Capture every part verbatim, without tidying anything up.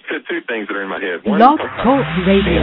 said two things that are in my head. One, Blog Talk Radio.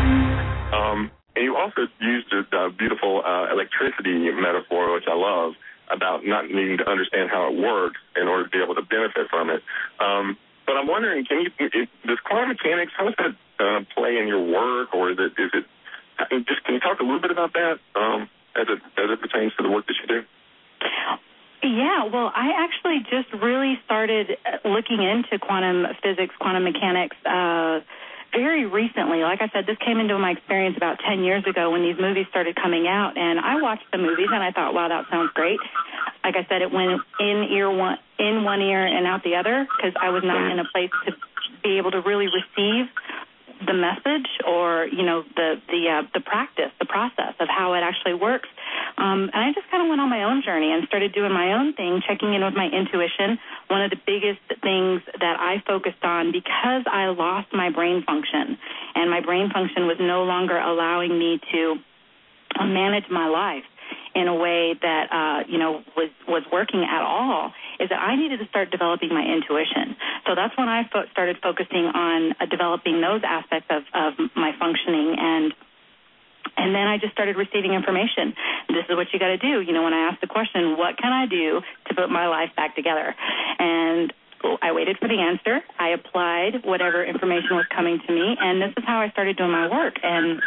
Um, and you also used a, a beautiful uh, electricity metaphor, which I love, about not needing to understand how it works in order to be able to benefit from it. Um, but I'm wondering, can you, it, does quantum mechanics, how does that uh, play in your work, or is it, is it, just can you talk a little bit about that um, as it as it pertains to the work that you do? Yeah, well, I actually just really started looking into quantum physics, quantum mechanics uh, very recently. Like I said, this came into my experience about ten years ago when these movies started coming out, and I watched the movies and I thought, wow, that sounds great. Like I said, it went in ear one, in one ear and out the other, because I was not in a place to be able to really receive the message or, you know, the the uh, the practice, the process of how it actually works. Um, and I just kind of went on my own journey and started doing my own thing, checking in with my intuition. One of the biggest things that I focused on, because I lost my brain function, and my brain function was no longer allowing me to manage my life in a way that, uh, you know, was, was working at all, is that I needed to start developing my intuition. So that's when I fo- started focusing on uh, developing those aspects of, of my functioning, and and then I just started receiving information. This is what you got to do. You know, when I asked the question, what can I do to put my life back together? And I waited for the answer. I applied whatever information was coming to me, and this is how I started doing my work. And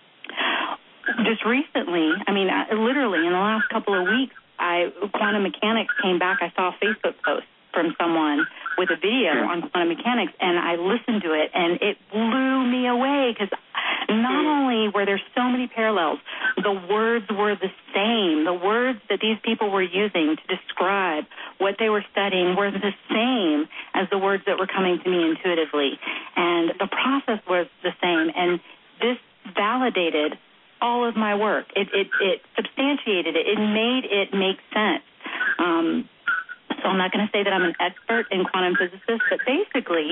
just recently, I mean, I, literally in the last couple of weeks, I quantum mechanics came back. I saw a Facebook post from someone with a video on quantum mechanics, and I listened to it, and it blew me away, because not only were there so many parallels, the words were the same. The words that these people were using to describe what they were studying were the same as the words that were coming to me intuitively, and the process was the same, and this validated all of my work. It, it, it substantiated it. It made it make sense. Um, so I'm not going to say that I'm an expert in quantum physicists, but basically,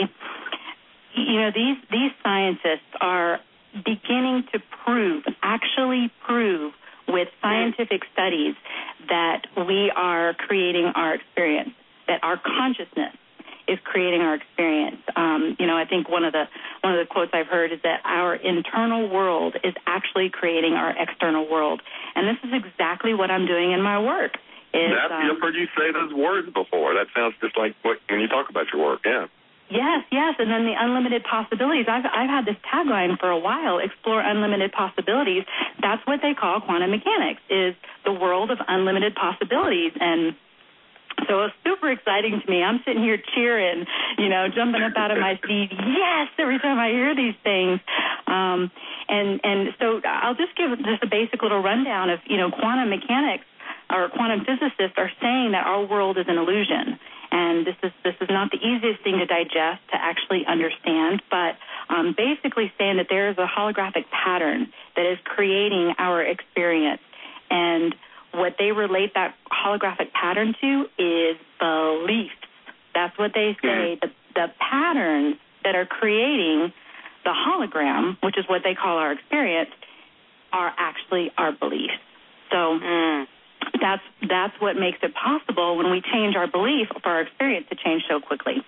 you know, these these scientists are beginning to prove, actually prove with scientific studies, that we are creating our experience, that our consciousness is creating our experience. Um, you know, I think one of the one of the quotes I've heard is that our internal world is actually creating our external world, and this is exactly what I'm doing in my work. Is, that, um, I've heard you say those words before. That sounds just like what, when you talk about your work, yeah. Yes, yes, and then the unlimited possibilities. I've I've had this tagline for a while: explore unlimited possibilities. That's what they call quantum mechanics, is the world of unlimited possibilities. And so it's super exciting to me. I'm sitting here cheering, you know, jumping up out of my seat. Yes, every time I hear these things. Um, and and so I'll just give just a basic little rundown of, you know, quantum mechanics, or quantum physicists are saying that our world is an illusion. And this is this is not the easiest thing to digest, to actually understand, but um, basically saying that there is a holographic pattern that is creating our experience. And what they relate that holographic pattern to is beliefs. That's what they say. The, the patterns that are creating the hologram, which is what they call our experience, are actually our beliefs. So mm. that's that's what makes it possible when we change our belief for our experience to change so quickly.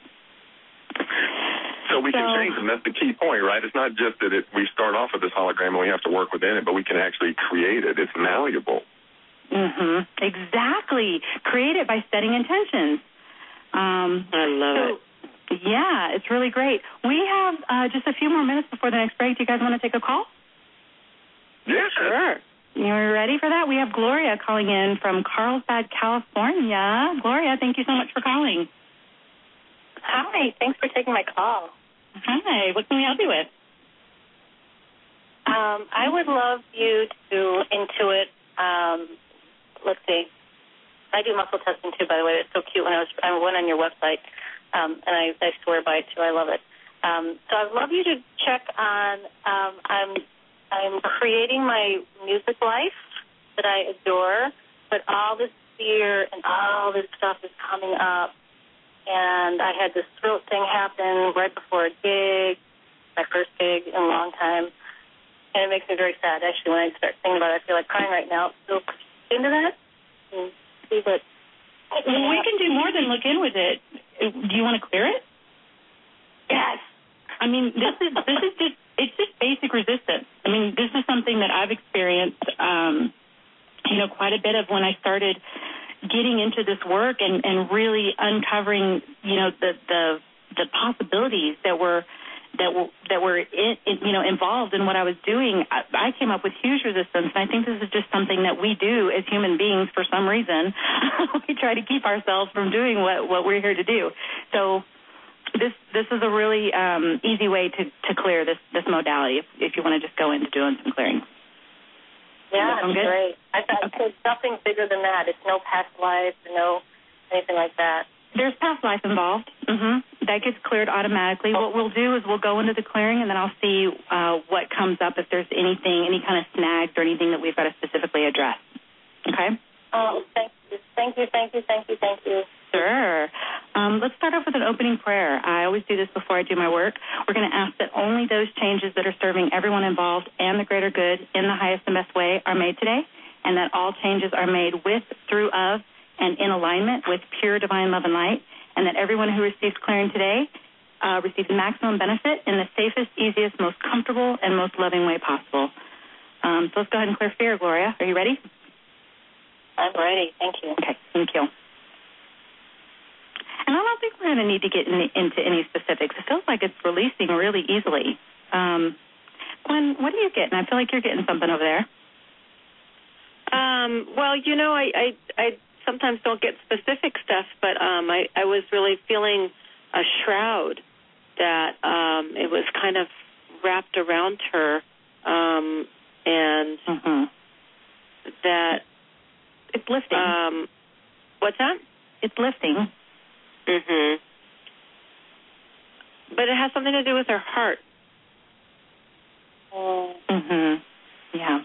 So we so, can change them. That's the key point, right? It's not just that it, we start off with this hologram and we have to work within it, but we can actually create it. It's malleable. Mm-hmm. Exactly. Create it by setting intentions. Um, I love so, it. Yeah, it's really great. We have uh, just a few more minutes before the next break. Do you guys want to take a call? Yeah, sure. You ready for that? We have Gloria calling in from Carlsbad, California. Gloria, thank you so much for calling. Hi, thanks for taking my call. Hi, what can we help you with? Um, I would love you to intuit. Um, let's see. I do muscle testing too, by the way. It's so cute. When I was, I went on your website, um, and I, I swear by it too. I love it. Um, so I'd love you to check on. Um, I'm I'm creating my music life that I adore, but all this fear and all this stuff is coming up. And I had this throat thing happen right before a gig, my first gig in a long time. And it makes me very sad, actually, when I start thinking about it. I feel like crying right now. So into that and see what... Well, we can do more than look in with it. Do you want to clear it? Yes. I mean, this is this is just it's just basic resistance. I mean, this is something that I've experienced, um, you know, quite a bit of when I started getting into this work and, and really uncovering, you know, the the, the possibilities that were that were that were in, in, you know involved in what I was doing. I, I came up with huge resistance, and I think this is just something that we do as human beings for some reason. We try to keep ourselves from doing what, what we're here to do. So this this is a really um, easy way to, to clear this, this modality if, if you want to just go into doing some clearing. Yeah, that's great. I thought okay. It's nothing bigger than that. It's no past life, no anything like that. There's past life involved. Mm-hmm. That gets cleared automatically. What we'll do is we'll go into the clearing, and then I'll see uh, what comes up, if there's anything, any kind of snags or anything that we've got to specifically address. Okay? Oh, thank you. Thank you, thank you, thank you, thank you. Sure. Um, let's start off with an opening prayer. I always do this before I do my work. We're going to ask that only those changes that are serving everyone involved and the greater good in the highest and best way are made today, and that all changes are made with, through, of, and in alignment with pure divine love and light, and that everyone who receives clearing today uh, receives maximum benefit in the safest, easiest, most comfortable, and most loving way possible. Um, so let's go ahead and clear fear, Gloria. Are you ready? I'm ready. Thank you. Okay, thank you. And I don't think we're going to need to get in, into any specifics. It feels like it's releasing really easily. Um, Gwen, what are you getting? I feel like you're getting something over there. Um, well, you know, I, I, I sometimes don't get specific stuff, but um, I, I was really feeling a shroud that um, it was kind of wrapped around her, um, and mm-hmm. that it's lifting. Um, what's that? It's lifting. Mm-hmm. But it has something to do with her heart. Mm-hmm. Yeah.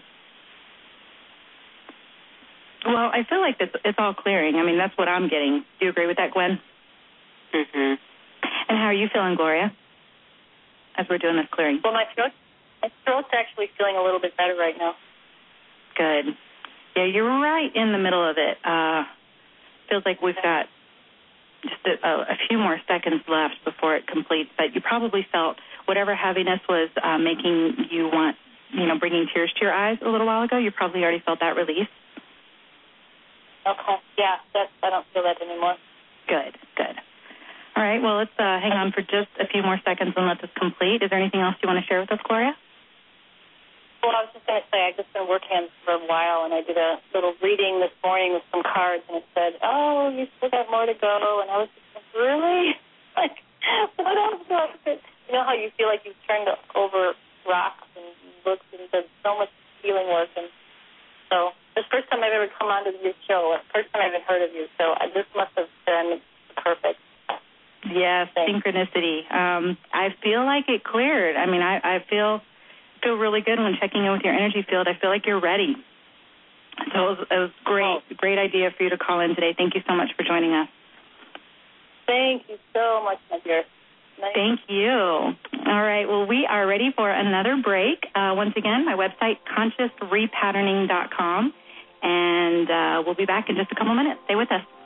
Well, I feel like this, it's all clearing. I mean, that's what I'm getting. Do you agree with that, Gwen? Mm-hmm. And how are you feeling, Gloria, as we're doing this clearing? Well, my throat, my throat's actually feeling a little bit better right now. Good. Yeah, you're right in the middle of it. Uh, feels like we've got just a, a few more seconds left before it completes, but you probably felt whatever heaviness was uh, making you want, you know, bringing tears to your eyes a little while ago. You probably already felt that release. Okay. Yeah, that's, I don't feel that anymore. Good, good. All right, well, let's uh, hang on for just a few more seconds and let this complete. Is there anything else you want to share with us, Gloria? Well, I was just going to say, I've just been working for a while, and I did a little reading this morning with some cards, and it said, oh, you still got more to go, and I was just like, really? Like, what else do I do? You know how you feel like you've turned over rocks and looked and done so much healing work, and so the first time I've ever come onto your show, the first time I've even heard of you, so I, this must have been perfect. Yes, thing. Synchronicity. Um, I feel like it cleared. I mean, I, I feel... feel really good when checking in with your energy field. I feel like you're ready. So it was, it was great, great idea for you to call in today. Thank you so much for joining us. Thank you so much, my dear. Nice. Thank you. All right, well, we are ready for another break. Uh, once again, my website, conscious repatterning dot com, and uh, we'll be back in just a couple minutes. Stay with us.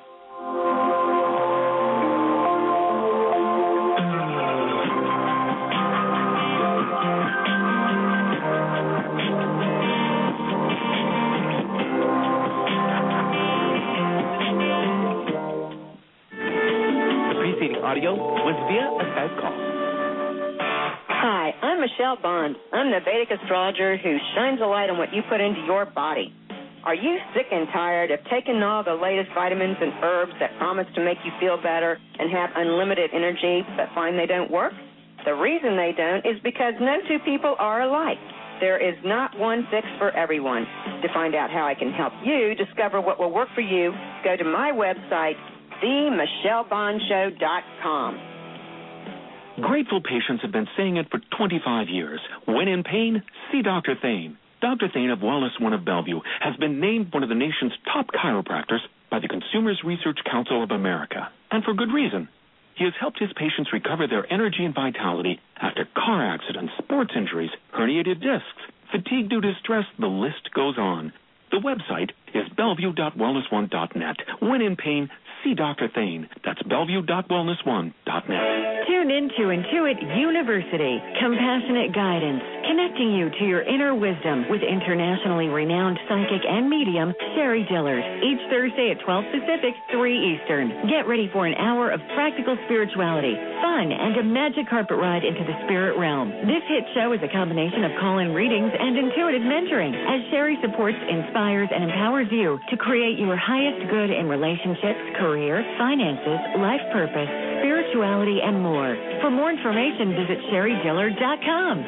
Audio was via a Skype call. Hi, I'm Michelle Bond. I'm the Vedic astrologer who shines a light on what you put into your body. Are you sick and tired of taking all the latest vitamins and herbs that promise to make you feel better and have unlimited energy but find they don't work? The reason they don't is because no two people are alike. There is not one fix for everyone. To find out how I can help you discover what will work for you, go to my website, the michelle bond show dot com. Grateful patients have been saying it for twenty-five years. When in pain, see Doctor Thane. Doctor Thane of Wellness One of Bellevue has been named one of the nation's top chiropractors by the Consumers Research Council of America, and for good reason. He has helped his patients recover their energy and vitality after car accidents, sports injuries, herniated discs, fatigue due to stress, the list goes on. The website is bellevue dot wellness one dot net. When in pain, see see Doctor Thane. That's bellevue dot wellness one dot net. Tune into Intuit University. Compassionate guidance, connecting you to your inner wisdom with internationally renowned psychic and medium Sherry Dillard. Each Thursday at twelve Pacific, three Eastern. Get ready for an hour of practical spirituality, fun, and a magic carpet ride into the spirit realm. This hit show is a combination of call-in readings and intuitive mentoring, as Sherry supports, inspires, and empowers you to create your highest good in relationships, career, finances, life purpose, spirituality, and more. For more information, visit sherry dillard dot com.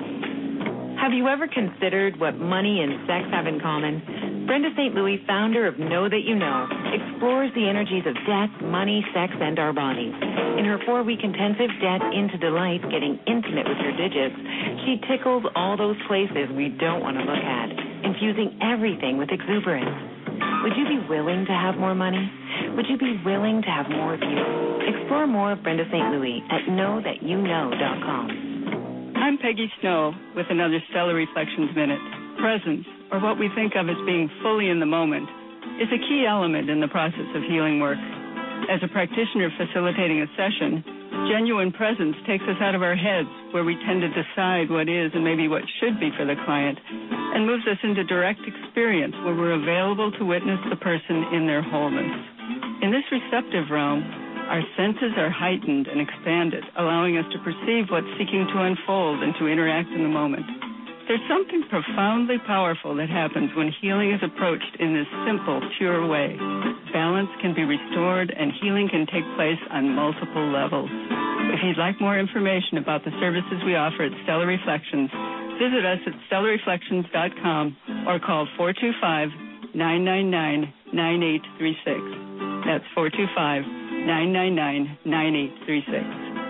Have you ever considered what money and sex have in common? Brenda Saint Louis, founder of Know That You Know, explores the energies of death, money, sex, and our bodies. In her four-week intensive Death into Delight, Getting Intimate with Your Digits, she tickles all those places we don't want to look at, infusing everything with exuberance. Would you be willing to have more money? Would you be willing to have more of you? Explore more of Brenda Saint Louis at know that you know dot com. I'm Peggy Snow with another Stellar Reflections Minute. Presence, or what we think of as being fully in the moment, is a key element in the process of healing work. As a practitioner facilitating a session, genuine presence takes us out of our heads, where we tend to decide what is and maybe what should be for the client, and moves us into direct experience, where we're available to witness the person in their wholeness. In this receptive realm, our senses are heightened and expanded, allowing us to perceive what's seeking to unfold and to interact in the moment. There's something profoundly powerful that happens when healing is approached in this simple, pure way. Balance can be restored, and healing can take place on multiple levels. If you'd like more information about the services we offer at Stellar Reflections, visit us at stellar reflections dot com or call four two five, nine nine nine, nine eight three six. That's four two five, nine nine nine, nine eight three six.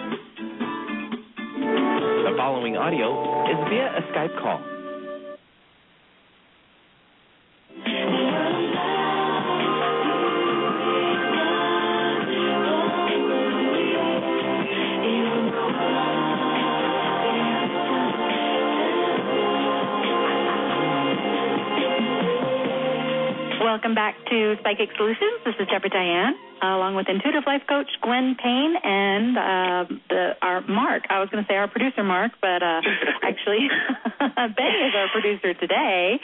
The following audio is via a Skype call. Welcome back to Psychic Solutions. This is Deborah Diane, uh, along with intuitive life coach Gwen Payne and uh, the, our Mark. I was going to say our producer, Mark, but uh, actually Betty is our producer today.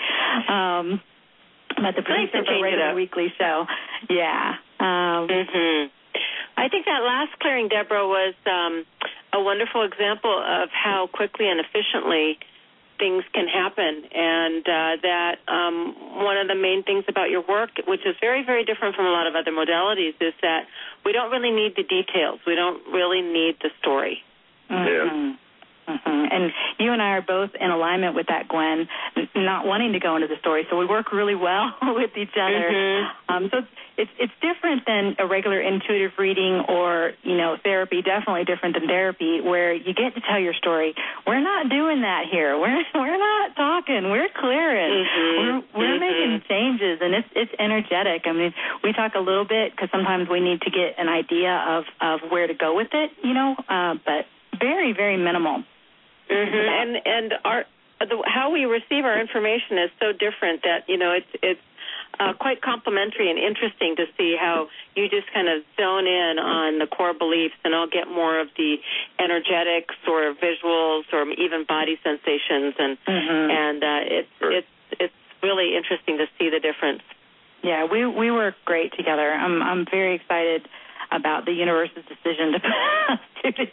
Um, but the producer nice of the regular weekly show. Yeah. Um, mm-hmm. I think that last clearing, Deborah, was um, a wonderful example of how quickly and efficiently things can happen, and uh, that um, one of the main things about your work, which is very, very different from a lot of other modalities, is that we don't really need the details. We don't really need the story. Mm-hmm. Yeah. Mm-hmm. And you and I are both in alignment with that, Gwen, not wanting to go into the story, so we work really well with each other. Mm-hmm. Um, so it's it's different than a regular intuitive reading or, you know, therapy, definitely different than therapy, where you get to tell your story. We're not doing that here. We're we're not talking. We're clearing. Mm-hmm. We're we're mm-hmm. making changes, and it's it's energetic. I mean, we talk a little bit because sometimes we need to get an idea of, of where to go with it, you know, uh, but very, very minimal. Mm-hmm. And and our the, how we receive our information is so different that, you know, it's it's uh, quite complimentary and interesting to see how you just kind of zone in on the core beliefs, and I'll get more of the energetics or visuals or even body sensations, and mm-hmm. and uh, it's it's it's really interesting to see the difference. Yeah, we we work great together. I'm I'm very excited about the universe's decision to to the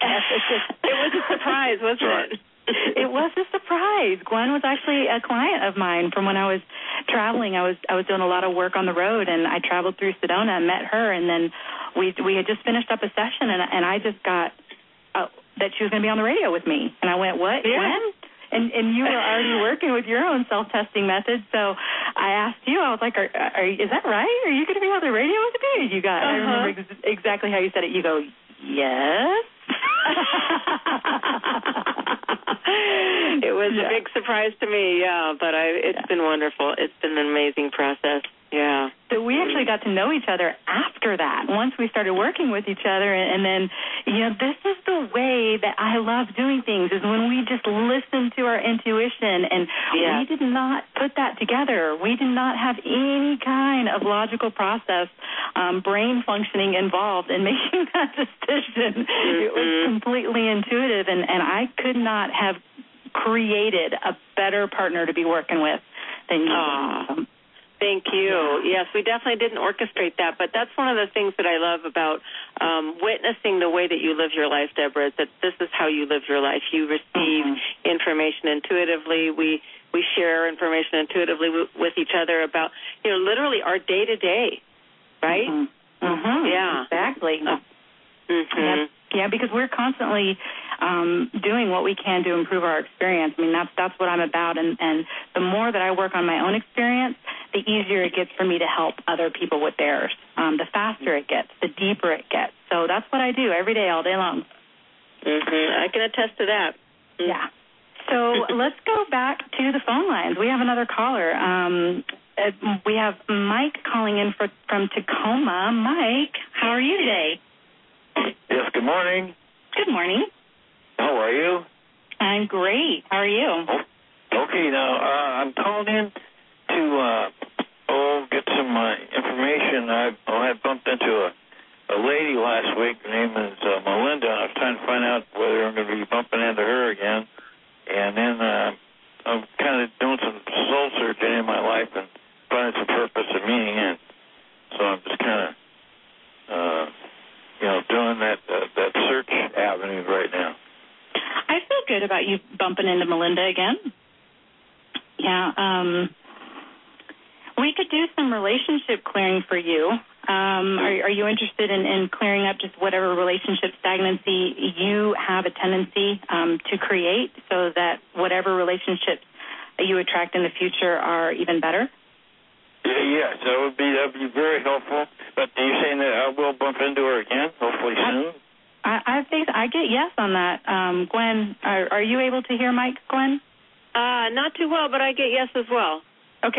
It was a surprise, wasn't it? It was a surprise. Gwen was actually a client of mine from when I was traveling. I was I was doing a lot of work on the road, and I traveled through Sedona and met her, and then we we had just finished up a session, and and I just got uh, that she was going to be on the radio with me, and I went, what, yeah. Gwen? And and you were already working with your own self-testing methods, so I asked you, I was like, are, are, is that right? Are you going to be on the radio with me? And you got, uh-huh. I remember ex- exactly how you said it. You go, yes. It was yeah. a big surprise to me, yeah, but I, it's yeah. been wonderful. It's been an amazing process, yeah. So we actually got to know each other after that, once we started working with each other, and, and then, you know, this is the way that I love doing things is when we just listen to our intuition, and yeah. we did not put that together. We did not have any kind of logical process, um, brain functioning involved in making that decision. Mm-hmm. It was completely intuitive, and, and I could not have created a better partner to be working with than you. Um, Thank you. Yeah. Yes, we definitely didn't orchestrate that, but that's one of the things that I love about um, witnessing the way that you live your life, Deborah, is that this is how you live your life. You receive mm-hmm. information intuitively. We we share information intuitively w- with each other about, you know, literally our day-to-day, right? Mm-hmm. Mm-hmm. Yeah. Exactly. Uh, mm-hmm. Yep. Yeah, because we're constantly um, doing what we can to improve our experience. I mean, that's that's what I'm about, and, and the more that I work on my own experience, the easier it gets for me to help other people with theirs. Um, the faster it gets, the deeper it gets. So that's what I do every day, all day long. Mm-hmm. I can attest to that. Mm-hmm. Yeah. So let's go back to the phone lines. We have another caller. Um, uh, we have Mike calling in for, from Tacoma. Mike, how are you today? Yes, good morning. Good morning. How are you? I'm great. How are you? Oh, okay, now, uh, I'm calling in to, uh, oh, get some uh, information. I, oh, I bumped into a, a lady last week. Her name is uh, Melinda. I was trying to find out whether I'm going to be bumping into her again. And then uh, I'm kind of doing some soul searching in my life and finding some purpose and meaning in. So I'm just kind of... Uh, you know, doing that uh, that search avenue right now. I feel good about you bumping into Melinda again. Yeah, um, we could do some relationship clearing for you. Um, are, are you interested in, in clearing up just whatever relationship stagnancy you have a tendency um, to create, so that whatever relationships that you attract in the future are even better? Yes, that would be that would be very helpful. But are you saying that I will bump into her again, hopefully soon? I, I think I get yes on that. Um, Gwen, are, are you able to hear Mike, Gwen? Uh, not too well, but I get yes as well. Okay.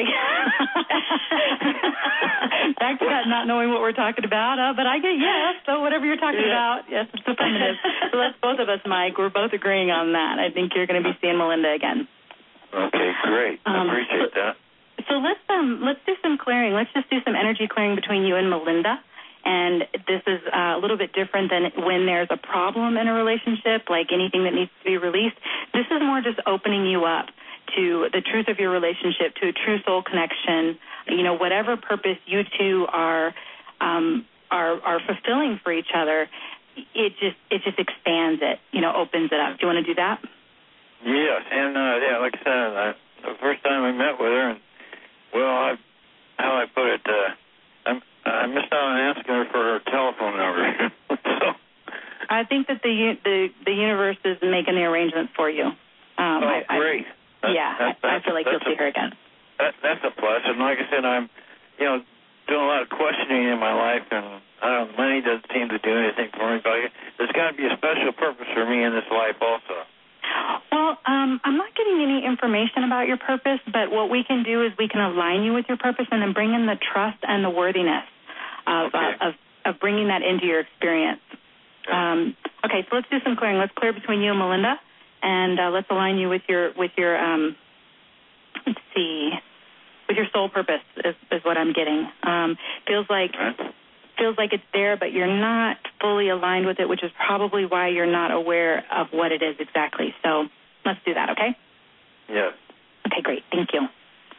Back to that not knowing what we're talking about, uh, but I get yes, so whatever you're talking yeah. about, yes, it's affirmative. So that's both of us, Mike. We're both agreeing on that. I think you're going to be seeing Melinda again. Okay, great. I um, appreciate so, that. So let's um let's do some clearing. Let's just do some energy clearing between you and Melinda. And this is uh, a little bit different than when there's a problem in a relationship, like anything that needs to be released. This is more just opening you up to the truth of your relationship, to a true soul connection. You know, whatever purpose you two are um, are are fulfilling for each other, it just it just expands it. You know, opens it up. Do you want to do that? Yes, and uh, yeah, like I said, I, the first time I met with her, and well, I, how I put it, uh, I'm, I missed out on asking her for her telephone number. So I think that the the the universe is making the arrangements for you. Um, oh, I, great! I, that, yeah, that, I, I feel like you'll a, see her again. That, that's a plus, and like I said, I'm, you know, doing a lot of questioning in my life, and I don't know, money doesn't seem to do anything for me. But there's got to be a special purpose for me in this life, also. Well, um, I'm not getting any information about your purpose, but what we can do is we can align you with your purpose and then bring in the trust and the worthiness of okay. uh, of, of bringing that into your experience. Okay. Um, okay, so let's do some clearing. Let's clear between you and Melinda, and uh, let's align you with your with your um, let's see, with your soul purpose is, is what I'm getting. Um, feels like. Right. feels like it's there, but you're not fully aligned with it, which is probably why you're not aware of what it is exactly. So let's do that, okay? Yes. Okay, great. Thank you.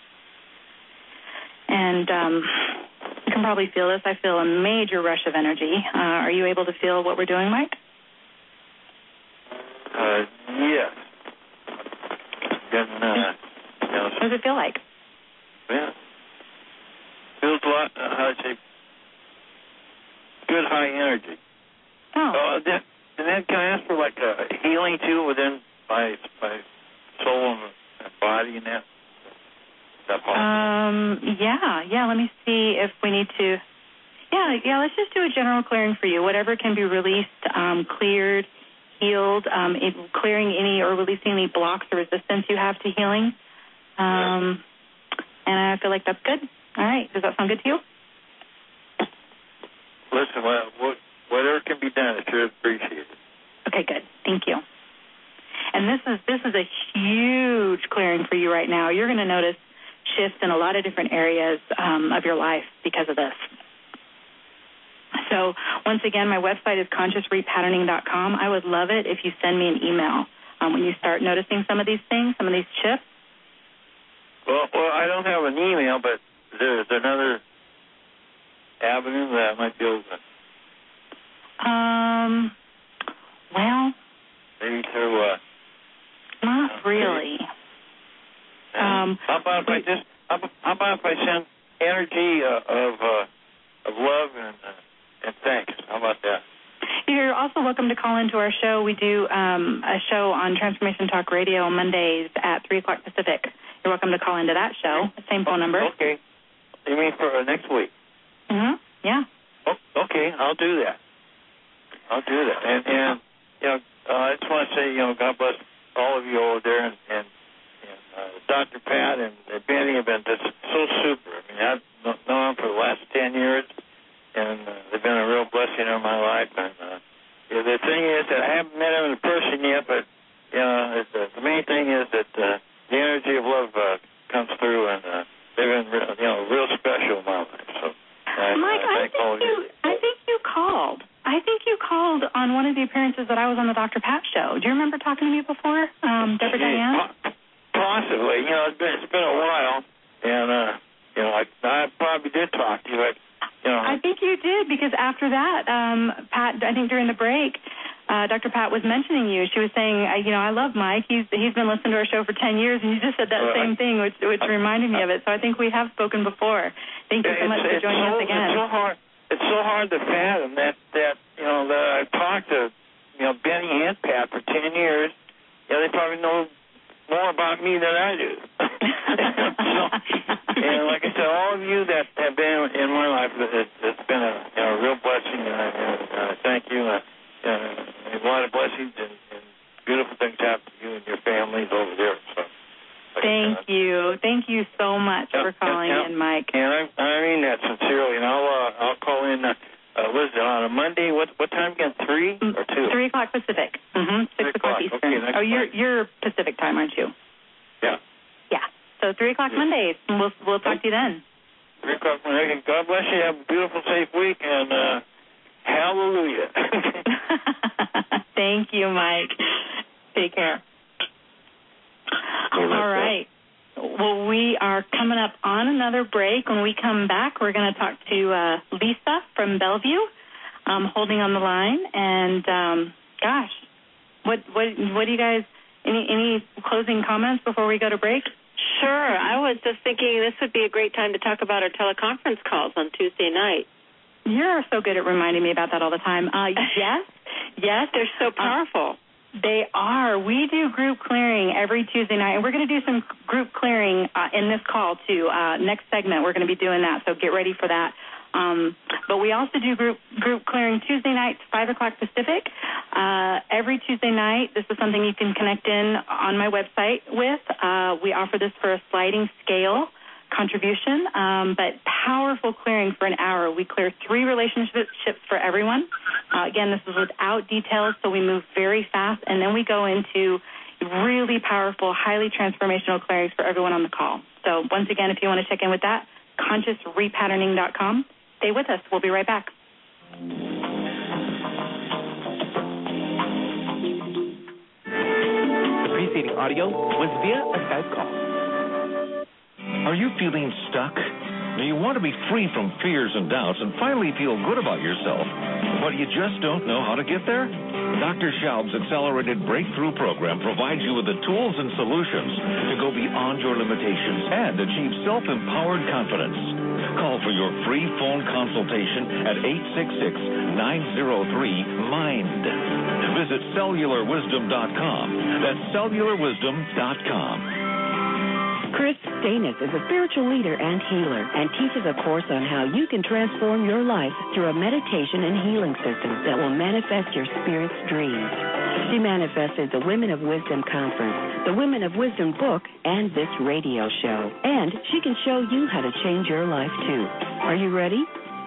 And um, you can probably feel this. I feel a major rush of energy. Uh, are you able to feel what we're doing, Mike? Uh, yes. Getting, uh, you know, what does it feel like? Yeah. Feels a lot, uh, how do I say, good high energy. Oh. Uh, then, and then can I ask for like a healing too within my my soul and body and that? Is that possible? Um. Yeah. Yeah. Let me see if we need to. Yeah. Yeah. Let's just do a general clearing for you. Whatever can be released, um, cleared, healed, um, it, clearing any or releasing any blocks or resistance you have to healing. Um. And I feel like that's good. All right. Does that sound good to you? Listen, well, what, whatever can be done, it's really appreciated. Okay, good. Thank you. And this is this is a huge clearing for you right now. You're going to notice shifts in a lot of different areas um, of your life because of this. So once again, my website is conscious repatterning dot com. I would love it if you send me an email um, when you start noticing some of these things, some of these shifts. Well, well, I don't have an email, but there's another avenue that I might be able to. Um. Well. Maybe through. Uh, not really. Um, how about if I just? How, how about if I send energy uh, of uh, of love and uh, and thanks? How about that? You're also welcome to call into our show. We do um, a show on Transformation Talk Radio Mondays at three o'clock Pacific. You're welcome to call into that show. Same phone number. Okay. You mean for uh, next week? Mm-hmm. Yeah. Oh, okay, I'll do that. I'll do that. And, and you know, uh, I just want to say, you know, God bless all of you over there, and, and, and uh, Doctor Pat and, and Benny have been just so super. I mean, I've known them for the last ten years, and uh, they've been a real blessing in my life. And uh, yeah, the thing is that I haven't met them in person yet, but you know, the, the main thing is that uh, the energy of love uh, comes through, and uh, they've been, real, you know, real special in my life. So, I, Mike, I, I think you, you, I think you called. I think you called on one of the appearances that I was on the Doctor Pat show. Do you remember talking to me before, um, Deborah Diane? Possibly. You know, it's been, it's been a while, and uh, you know, I, I probably did talk to you. But, you know, I think you did, because after that, um, Pat, I think during the break, uh, Doctor Pat was mentioning you. She was saying, uh, you know, I love Mike. He's he's been listening to our show for ten years, and you just said that uh, same thing, which which reminded me of it. So I think we have spoken before. Thank you so much for joining so, us again. It's so hard. It's so hard to fathom that that you know that I've talked to you know Benny and Pat for ten years. You know, they probably know more about me than I do. So, and like I said, all of you that have been in my life, it, it's been a you know, real blessing, and I, and, uh, thank you. Uh, uh, a lot of blessings and, and beautiful things happen to you and your families over there. So, like thank uh, you, thank you so much yeah, for calling yeah, yeah. in, Mike. And I, I mean that sincerely. And I'll uh, I'll call in. Uh, uh, was it on a Monday? What what time again? Three or two? Three o'clock Pacific. Mm-hmm. Six o'clock Eastern. Okay, oh, you're you're Pacific time, aren't you? Yeah. Yeah. So three o'clock yeah. Mondays. We'll we'll talk to you then. Three o'clock Monday. God bless you. Have a beautiful, safe week, and uh, hallelujah. Thank you, Mike. Take care. All right. Well, we are coming up on another break. When we come back, we're going to talk to uh, Lisa from Bellevue, um, holding on the line. And um, gosh, what what what do you guys? Any any closing comments before we go to break? Sure. I was just thinking this would be a great time to talk about our teleconference calls on Tuesday night. You're so good at reminding me about that all the time. Uh, yes, yes, they're so powerful. Uh, They are. We do group clearing every Tuesday night, and we're going to do some group clearing uh, in this call, too. Uh, next segment, we're going to be doing that, so get ready for that. Um, but we also do group group clearing Tuesday nights, five o'clock Pacific. Uh, every Tuesday night, this is something you can connect in on my website with. Uh, we offer this for a sliding scale contribution, um, but powerful clearing for an hour. We clear three relationships for everyone. Uh, again, this is without details, so we move very fast, and then we go into really powerful, highly transformational clearings for everyone on the call. So once again, if you want to check in with that, conscious repatterning dot com. Stay with us. We'll be right back. The preceding audio was via a Skype call. Are you feeling stuck? Do you want to be free from fears and doubts and finally feel good about yourself, but you just don't know how to get there? Doctor Schaub's Accelerated Breakthrough Program provides you with the tools and solutions to go beyond your limitations and achieve self-empowered confidence. Call for your free phone consultation at eight six six, nine zero three, MIND. Visit cellular wisdom dot com. That's cellular wisdom dot com. Chris Stanis is a spiritual leader and healer and teaches a course on how you can transform your life through a meditation and healing system that will manifest your spirit's dreams. She manifests at the Women of Wisdom Conference, the Women of Wisdom book, and this radio show. And she can show you how to change your life, too. Are you ready?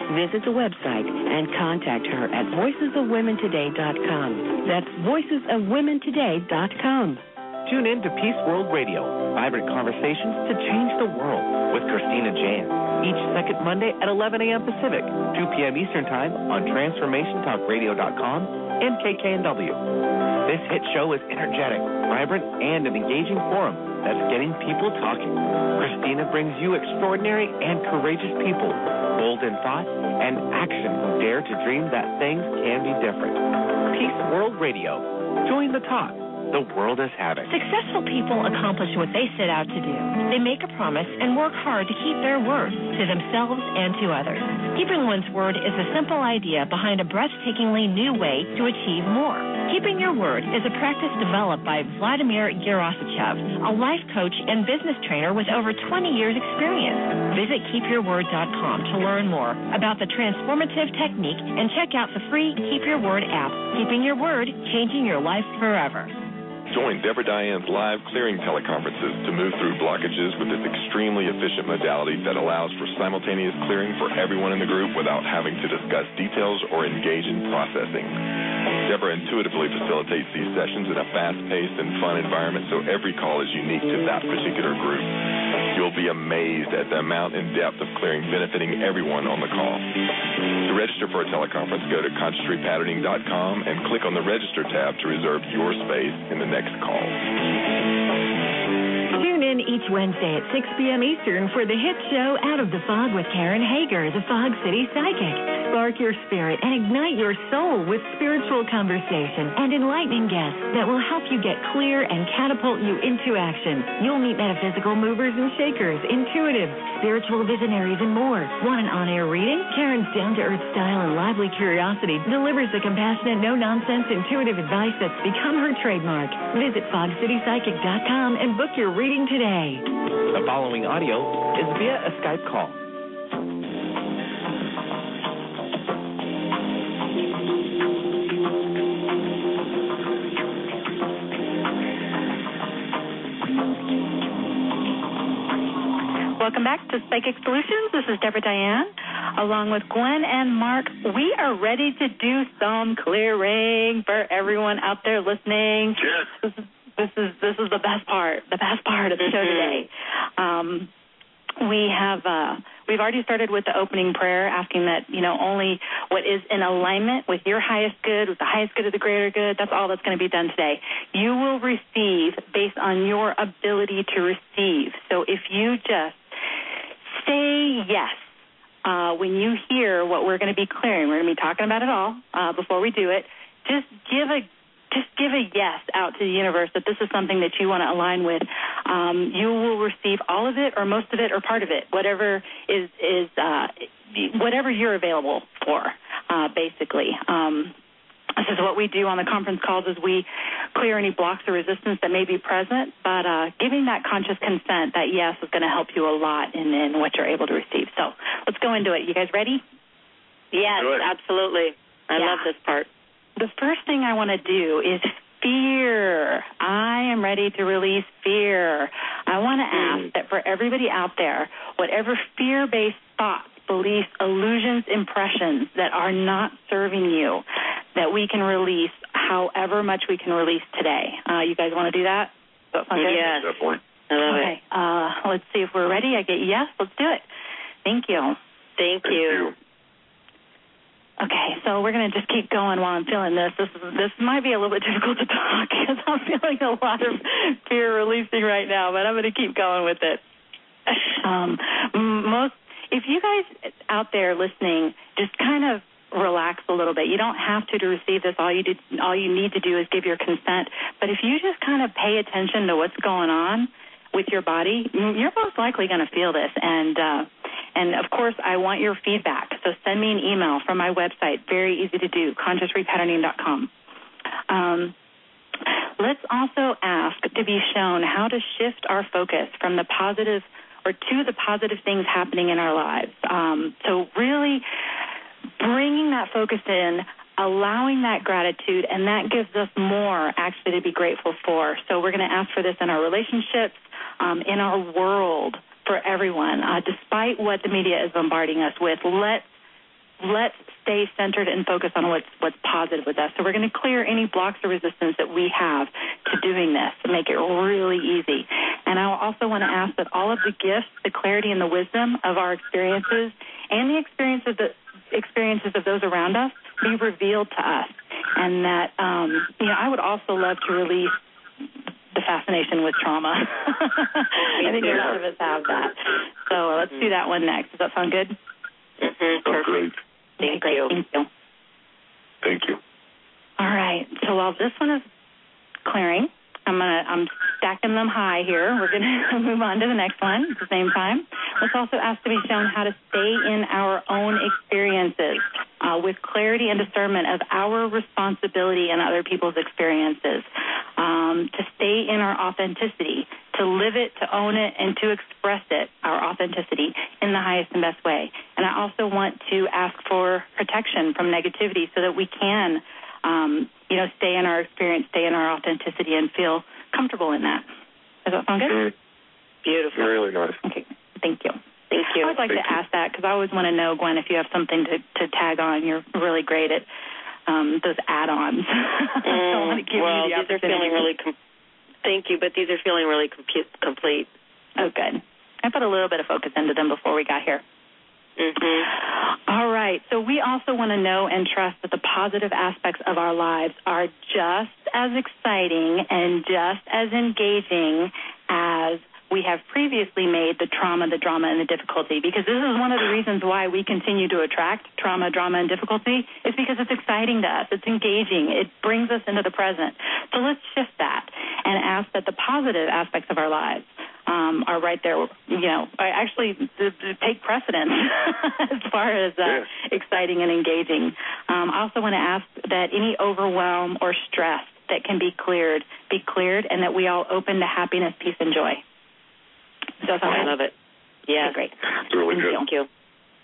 Visit the website and contact her at voices of women today dot com. That's voices of women today dot com. Tune in to Peace World Radio, vibrant conversations to change the world with Christina Jan. Each second Monday at eleven a.m. Pacific, two p.m. Eastern Time on transformation talk radio dot com and K K N W. This hit show is energetic, vibrant, and an engaging forum that's getting people talking. Christina brings you extraordinary and courageous people, bold in thought and action who dare to dream that things can be different. Peace World Radio. Join the talk the world is having. Successful people accomplish what they set out to do. They make a promise and work hard to keep their word to themselves and to others. Keeping one's word is a simple idea behind a breathtakingly new way to achieve more. Keeping your word is a practice developed by Vladimir Gerasichev, a life coach and business trainer with over twenty years experience. Visit keep your word dot com to learn more about the transformative technique and check out the free Keep Your Word app. Keeping your word, changing your life forever. Join Deborah Diane's live clearing teleconferences to move through blockages with this extremely efficient modality that allows for simultaneous clearing for everyone in the group without having to discuss details or engage in processing. Deborah intuitively facilitates these sessions in a fast-paced and fun environment, so every call is unique to that particular group. You'll be amazed at the amount and depth of clearing benefiting everyone on the call. To register for a teleconference, go to conscious repatterning dot com and click on the Register tab to reserve your space in the next call. Tune in each Wednesday at six p.m. Eastern for the hit show Out of the Fog with Karen Hager, the Fog City Psychic. Spark your spirit and ignite your soul with spiritual conversation and enlightening guests that will help you get clear and catapult you into action. You'll meet metaphysical movers and shakers, intuitives, spiritual visionaries, and more. Want an on-air reading? Karen's down-to-earth style and lively curiosity delivers the compassionate, no-nonsense, intuitive advice that's become her trademark. Visit fog city psychic dot com and book your reading today. The following audio is via a Skype call. Welcome back to Psychic Solutions. This is Deborah Diane, along with Gwen and Mark. We are ready to do some clearing for everyone out there listening. Yes. This is this is, this is the best part, the best part of the show today. Um, we have uh, we've already started with the opening prayer, asking that you know only what is in alignment with your highest good, with the highest good of the greater good. That's all that's going to be done today. You will receive based on your ability to receive. So if you just say yes uh, when you hear what we're going to be clearing. We're going to be talking about it all uh, before we do it. Just give a just give a yes out to the universe that this is something that you want to align with. Um, you will receive all of it, or most of it, or part of it, whatever is is uh, whatever you're available for, uh, basically. Um, This is what we do on the conference calls is we clear any blocks or resistance that may be present, but uh, giving that conscious consent, that yes, is going to help you a lot in, in what you're able to receive. So let's go into it. You guys ready? Yes, absolutely. I yeah. love this part. The first thing I want to do is fear. I am ready to release fear. I want to mm. ask that for everybody out there, whatever fear-based thoughts, beliefs, illusions, impressions that are not serving you, that we can release however much we can release today. Uh, you guys want to do that? Yes. Definitely. I love okay. it. Uh, let's see if we're ready. I get yes. Let's do it. Thank you. Thank, Thank you. you. Okay, so we're going to just keep going while I'm feeling this. This is, this might be a little bit difficult to talk because I'm feeling a lot of fear releasing right now, but I'm going to keep going with it. Um, most, if you guys out there listening, just kind of relax a little bit. You don't have to to receive this. All you did, all you need to do is give your consent. But if you just kind of pay attention to what's going on with your body, you're most likely going to feel this. And uh, and of course, I want your feedback. So send me an email from my website. Very easy to do. conscious repatterning dot com. Um, let's also ask to be shown how to shift our focus from the positive or to the positive things happening in our lives. Um, so really bringing that focus in, allowing that gratitude, and that gives us more actually to be grateful for. So we're going to ask for this in our relationships, um, in our world, for everyone. Uh, despite what the media is bombarding us with, let's let's stay centered and focus on what's what's positive with us. So we're going to clear any blocks or resistance that we have to doing this to make it really easy. And I also want to ask that all of the gifts, the clarity, and the wisdom of our experiences and the experience of the experiences of those around us be revealed to us. And that, um, you know, I would also love to release the fascination with trauma. I think a lot of us have that. So let's do that one next. Does that sound good? Mm-hmm. Perfect. Thank you. Thank you. Thank you. All right. So while this one is clearing, I'm gonna I'm stacking them high here. We're gonna move on to the next one at the same time. Let's also ask to be shown how to stay in our own experiences uh, with clarity and discernment of our responsibility and other people's experiences. Um, to stay in our authenticity, to live it, to own it, and to express it, our authenticity, in the highest and best way. And I also want to ask for protection from negativity so that we can, um, you know, stay in our experience, stay in our authenticity, and feel comfortable in that. Does that sound good? Mm. Beautiful. Really nice. Okay. Thank you. Thank you. I would like Thank to you. ask that because I always want to know, Gwen, if you have something to, to tag on. You're really great at um, those add-ons. Mm, I want to give well, you the these are feeling really com- thank you, but these are feeling really com- complete. Oh, good. I put a little bit of focus into them before we got here. Mm-hmm. All right. So we also want to know and trust that the positive aspects of our lives are just as exciting and just as engaging as we have previously made the trauma, the drama, and the difficulty, because this is one of the reasons why we continue to attract trauma, drama, and difficulty is because it's exciting to us. It's engaging. It brings us into the present. So let's shift that and ask that the positive aspects of our lives um, are right there, you know, actually to, to take precedence as far as uh, yeah. exciting and engaging. Um, I also want to ask that any overwhelm or stress that can be cleared, be cleared, and that we all open to happiness, peace, and joy. So I love it. Yeah. Okay, great. It's really good. Thank you.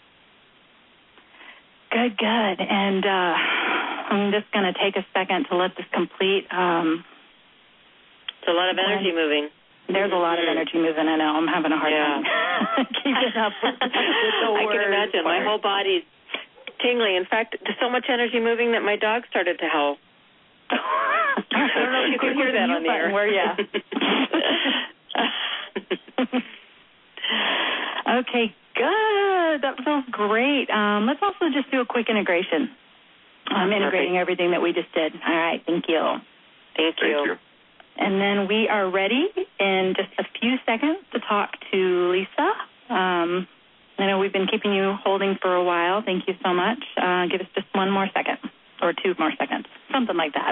Good, good. And uh, I'm just going to take a second to let this complete. Um, it's a lot of energy moving. There's a lot of energy moving. I know. I'm having a hard yeah. time keeping up with, with the I can imagine. part. My whole body's tingling. In fact, there's so much energy moving that my dog started to howl. I don't know if you can hear that on the air. Where, yeah. Okay, good. That feels great. Um, let's also just do a quick integration. I'm integrating Perfect. everything everything that we just did. All right, thank you. Thank you. Thank you. And then we are ready in just a few seconds to talk to Lisa. Um, I know we've been keeping you holding for a while. Thank you so much. Uh, give us just one more second or two more seconds, something like that.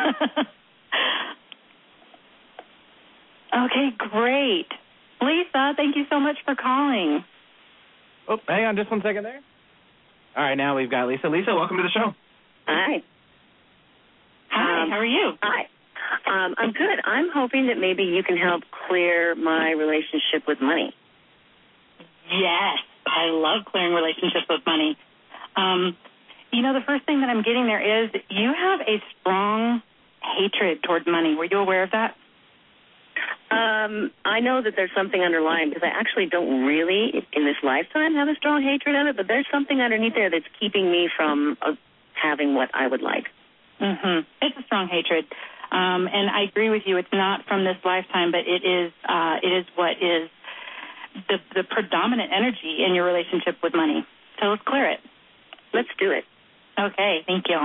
Okay, great. Lisa, thank you so much for calling. Oh, hang on just one second there. All right, now we've got Lisa. Lisa, welcome to the show. Hi. Hi, Um, how are you? Hi. Um, I'm good. I'm hoping that maybe you can help clear my relationship with money. Yes, I love clearing relationships with money. Um, you know, the first thing that I'm getting there is you have a strong hatred toward money. Were you aware of that? Um, I know that there's something underlying because I actually don't really, in this lifetime, have a strong hatred of it, but there's something underneath there that's keeping me from uh, having what I would like. Mm-hmm. It's a strong hatred. Um, and I agree with you. It's not from this lifetime, but it is uh, it is what is the, the predominant energy in your relationship with money. So let's clear it. Let's do it. Okay, thank you.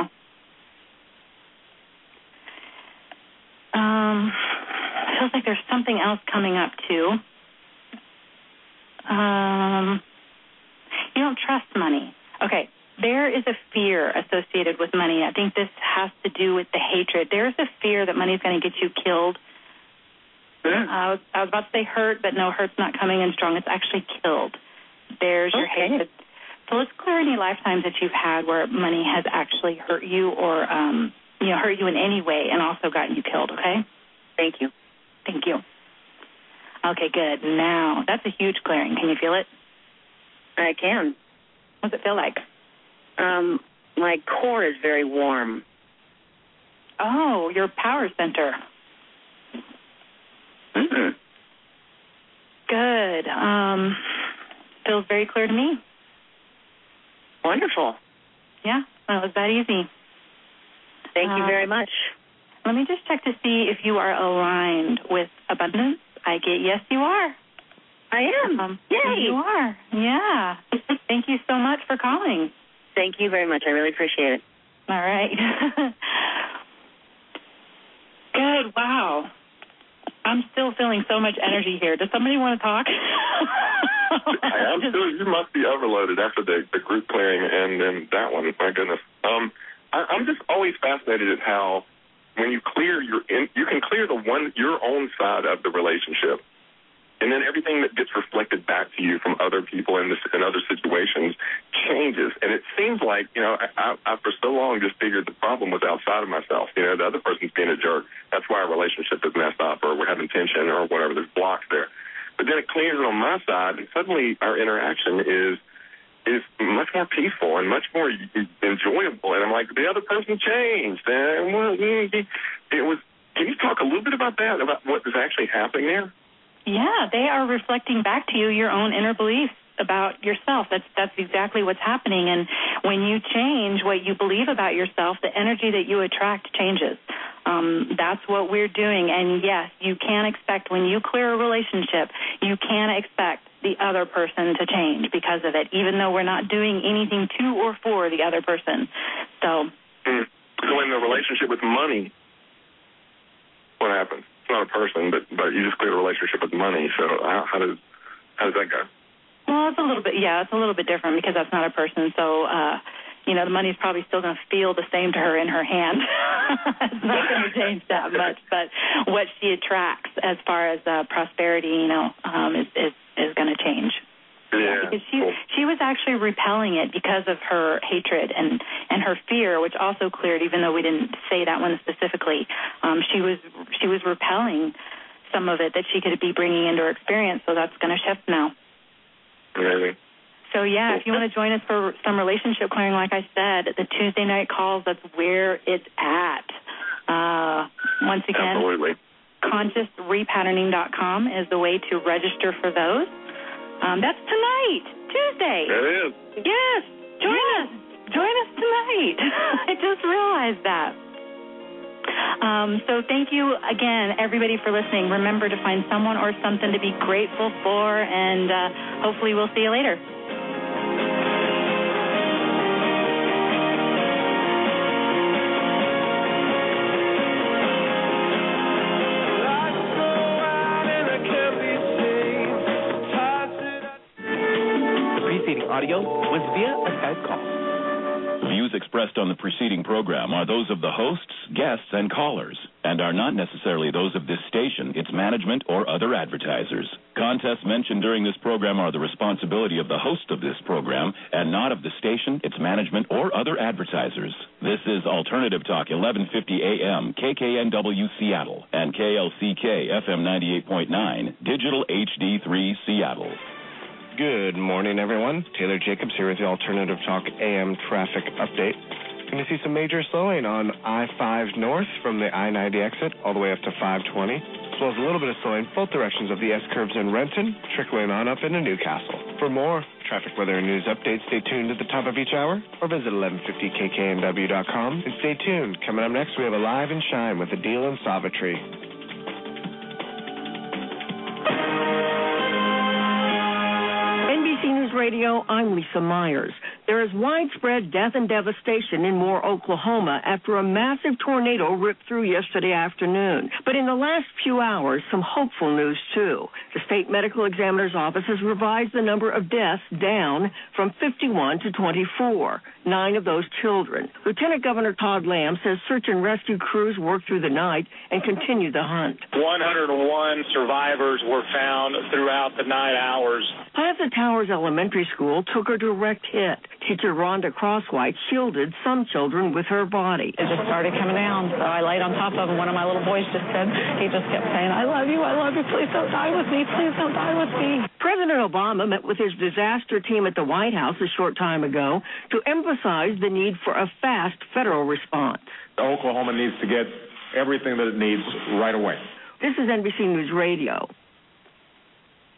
Um, feels like there's something else coming up, too. Um, you don't trust money. Okay, there is a fear associated with money. I think this has to do with the hatred. There's a fear that money is going to get you killed. Uh, I, was, I was about to say hurt, but no, hurt's not coming in strong. It's actually killed. There's okay. your hatred. So let's clear any lifetimes that you've had where money has actually hurt you or, um, you know, hurt you in any way and also gotten you killed, okay? Thank you. Thank you. Okay, good. Now, that's a huge clearing. Can you feel it? I can. What does it feel like? Um, my core is very warm. Oh, your power center. Mm-hmm. Good. Um, feels very clear to me. Wonderful. Yeah, that was that easy. Thank uh, you very much. Let me just check to see if you are aligned with abundance. I get yes, you are. I am. Um, Yay. You are. Yeah. Thank you so much for calling. Thank you very much. I really appreciate it. All right. Good. Wow. I'm still feeling so much energy here. Does somebody want to talk? I'm still, you must be overloaded after the, the group clearing and then that one. My goodness. Um, I, I'm just always fascinated at how when you clear your, in, you can clear the one your own side of the relationship, and then everything that gets reflected back to you from other people in this in other situations changes. And it seems like, you know, I, I for so long just figured the problem was outside of myself. You know, the other person's being a jerk. That's why our relationship is messed up, or we're having tension, or whatever. There's blocks there. But then it clears it on my side, and suddenly our interaction is is much more peaceful and much more enjoyable. And I'm like, the other person changed. And well, it was. Can you talk a little bit about that, about what is actually happening there? Yeah, they are reflecting back to you your own inner beliefs about yourself. That's that's exactly what's happening. And when you change what you believe about yourself, the energy that you attract changes. Um, that's what we're doing. And yes, you can expect when you clear a relationship, you can expect the other person to change because of it, even though we're not doing anything to or for the other person. So, mm. so in the relationship with money, what happens? It's not a person, but but you just clear a relationship with money. So how, how does how does that go? Well, it's a little bit, yeah, it's a little bit different because that's not a person. So, uh, you know, the money's probably still going to feel the same to her in her hand. It's not going to change that much. But what she attracts as far as uh, prosperity, you know, um, is is, is going to change. Yeah, because she she was actually repelling it because of her hatred and, and her fear, which also cleared, even though we didn't say that one specifically. Um, she was she was repelling some of it that she could be bringing into her experience, so that's going to shift now. Really? So, yeah, if you want to join us for some relationship clearing, like I said, the Tuesday night calls, that's where it's at. Uh, once again, Absolutely. conscious repatterning dot com is the way to register for those. Um, that's tonight, Tuesday. It is. Yes, join yeah. us. Join us tonight. I just realized that. Um, so thank you again, everybody, for listening. Remember to find someone or something to be grateful for, and uh, hopefully we'll see you later. Audio was via a Skype call. Views expressed on the preceding program are those of the hosts, guests, and callers, and are not necessarily those of this station, its management, or other advertisers. Contests mentioned during this program are the responsibility of the host of this program and not of the station, its management, or other advertisers. This is Alternative Talk, eleven fifty A M, K K N W Seattle, and K L C K F M ninety-eight point nine, Digital H D three Seattle. Good morning, everyone. Taylor Jacobs here with the Alternative Talk A M traffic update. Going to see some major slowing on I five north from the I ninety exit all the way up to five twenty, as well as a little bit of slowing both directions of the S-curves in Renton, trickling on up into Newcastle. For more traffic, weather, and news updates, stay tuned at the top of each hour or visit eleven fifty K K N W dot com. And stay tuned. Coming up next, we have a Live and Shine with Adil and Savitri. N B C News Radio, I'm Lisa Myers. There is widespread death and devastation in Moore, Oklahoma, after a massive tornado ripped through yesterday afternoon. But in the last few hours, some hopeful news, too. The state medical examiner's office has revised the number of deaths down from fifty-one to twenty-four, nine of those children. Lieutenant Governor Todd Lamb says search and rescue crews worked through the night and continued the hunt. one hundred one survivors were found throughout the night hours. Plaza Towers Elementary School took a direct hit. Teacher Rhonda Crosswhite shielded some children with her body. It just started coming down, so I laid on top of him. One of my little boys just said, he just kept saying, I love you, I love you, please don't die with me, please don't die with me. President Obama met with his disaster team at the White House a short time ago to emphasize the need for a fast federal response. Oklahoma needs to get everything that it needs right away. This is N B C News Radio.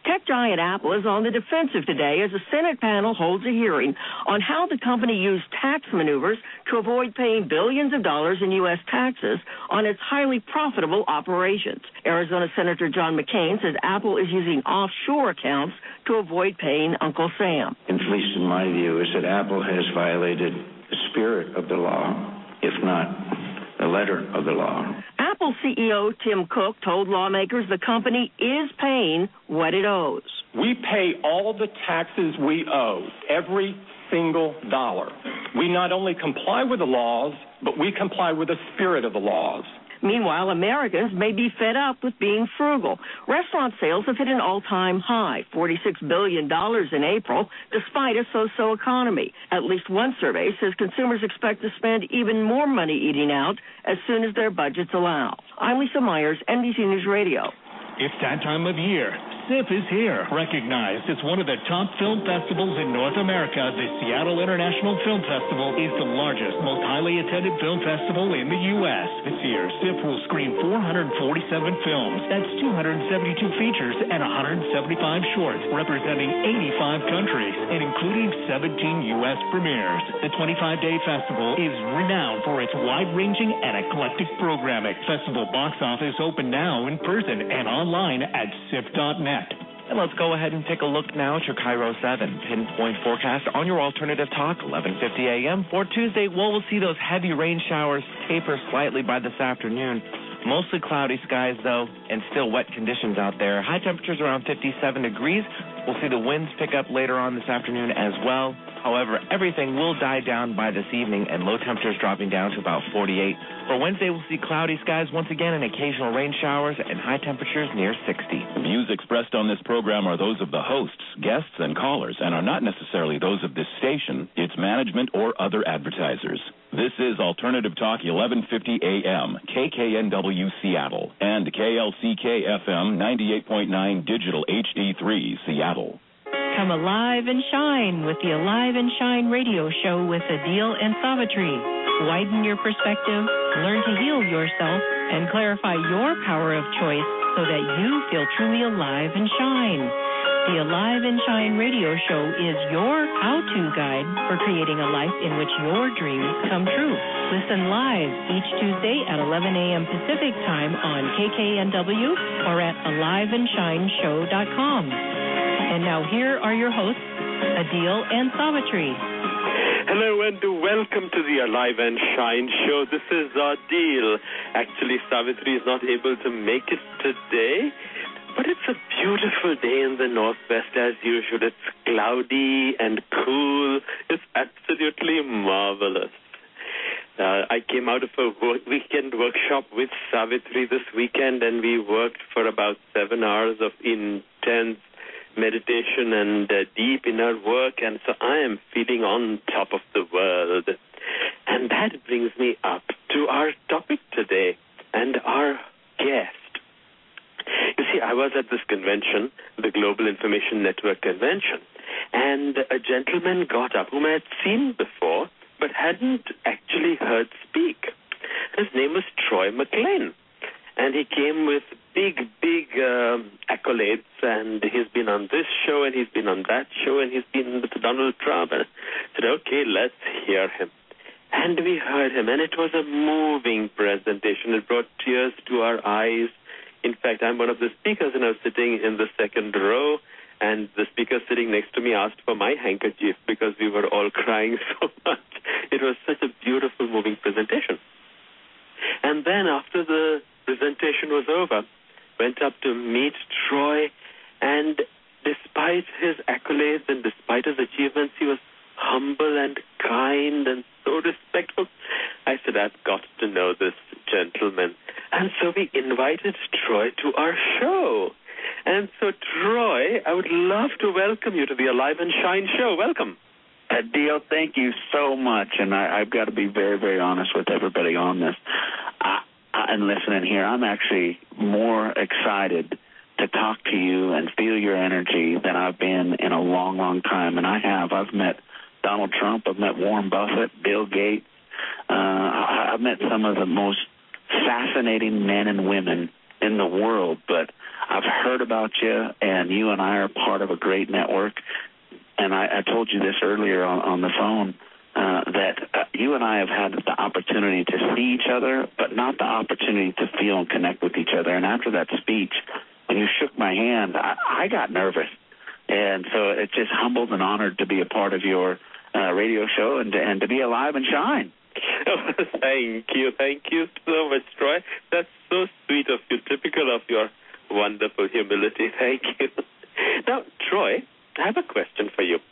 Tech giant Apple is on the defensive today as a Senate panel holds a hearing on how the company used tax maneuvers to avoid paying billions of dollars in U S taxes on its highly profitable operations. Arizona Senator John McCain says Apple is using offshore accounts to avoid paying Uncle Sam. At least in my view, is that Apple has violated the spirit of the law, if not the letter of the law. Apple C E O Tim Cook told lawmakers the company is paying what it owes. We pay all the taxes we owe, every single dollar. We not only comply with the laws, but we comply with the spirit of the laws. Meanwhile, Americans may be fed up with being frugal. Restaurant sales have hit an all-time high, forty-six billion dollars in April, despite a so-so economy. At least one survey says consumers expect to spend even more money eating out as soon as their budgets allow. I'm Lisa Myers, N B C News Radio. It's that time of year. S I F is here. Recognized as one of the top film festivals in North America, the Seattle International Film Festival is the largest, most highly attended film festival in the U S This year, S I F will screen four hundred forty-seven films. That's two hundred seventy-two features and one hundred seventy-five shorts, representing eighty-five countries and including seventeen U S premieres. The twenty-five day festival is renowned for its wide-ranging and eclectic programming. Festival box office open now in person and online at S I F dot net. And let's go ahead and take a look now at your Cairo seven pinpoint forecast on your Alternative Talk, eleven fifty a.m. for Tuesday. Well, we'll see those heavy rain showers taper slightly by this afternoon. Mostly cloudy skies, though, and still wet conditions out there. High temperatures around fifty-seven degrees. We'll see the winds pick up later on this afternoon as well. However, everything will die down by this evening, and low temperatures dropping down to about forty-eight. For Wednesday, we'll see cloudy skies once again and occasional rain showers and high temperatures near sixty. The views expressed on this program are those of the hosts, guests, and callers, and are not necessarily those of this station, its management, or other advertisers. This is Alternative Talk, eleven fifty a.m., K K N W Seattle, and K L C K F M ninety-eight point nine Digital H D three Seattle. Come alive and shine with the Alive and Shine radio show with Adil and Savitri. Widen your perspective, learn to heal yourself, and clarify your power of choice so that you feel truly alive and shine. The Alive and Shine radio show is your how-to guide for creating a life in which your dreams come true. Listen live each Tuesday at eleven a.m. Pacific time on K K N W or at alive and shine show dot com. And now here are your hosts, Adil and Savitri. Hello and welcome to the Alive and Shine show. This is Adil. Actually, Savitri is not able to make it today, but it's a beautiful day in the Northwest as usual. It's cloudy and cool. It's absolutely marvelous. Uh, I came out of a work, weekend workshop with Savitri this weekend, and we worked for about seven hours of intense meditation and uh, deep inner work, and so I am feeling on top of the world. And that brings me up to our topic today and our guest. You see, I was at this convention, the Global Information Network convention, and a gentleman got up whom I had seen before but hadn't actually heard speak. His name was Troy McClain. And he came with big, big uh, accolades, and he's been on this show, and he's been on that show, and he's been with Donald Trump. And I said, okay, let's hear him. And we heard him, and it was a moving presentation. It brought tears to our eyes. In fact, I'm one of the speakers, and I was sitting in the second row, and the speaker sitting next to me asked for my handkerchief because we were all crying so much. It was such a beautiful, moving presentation. And then after the presentation was over, went up to meet Troy, and despite his accolades and despite his achievements, he was humble and kind and so respectful. I said, I've got to know this gentleman. And so we invited Troy to our show. And so, Troy, I would love to welcome you to the Alive and Shine show. Welcome. Adil, thank you so much. And I, I've got to be very, very honest with everybody on this. I, and listening here, I'm actually more excited to talk to you and feel your energy than I've been in a long, long time. And I have. I've met Donald Trump. I've met Warren Buffett, Bill Gates. Uh, I, I've met some of the most fascinating men and women in the world, but I've heard about you, and you and I are part of a great network. And I, I told you this earlier on, on the phone, uh, that uh, you and I have had the opportunity to see each other, but not the opportunity to feel and connect with each other. And after that speech, when you shook my hand, I, I got nervous. And so it's just humbled and honored to be a part of your uh, radio show and, and to be alive and shine. Oh, thank you. Thank you so much, Troy. That's so sweet of you, typical of your wonderful humility. Thank you. Now, Troy, I have a question for you.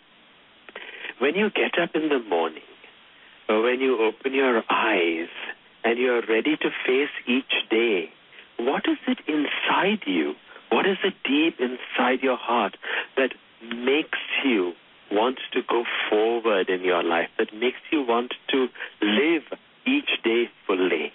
When you get up in the morning, or when you open your eyes and you're ready to face each day, what is it inside you? What is it deep inside your heart that makes you want to go forward in your life, that makes you want to live each day fully?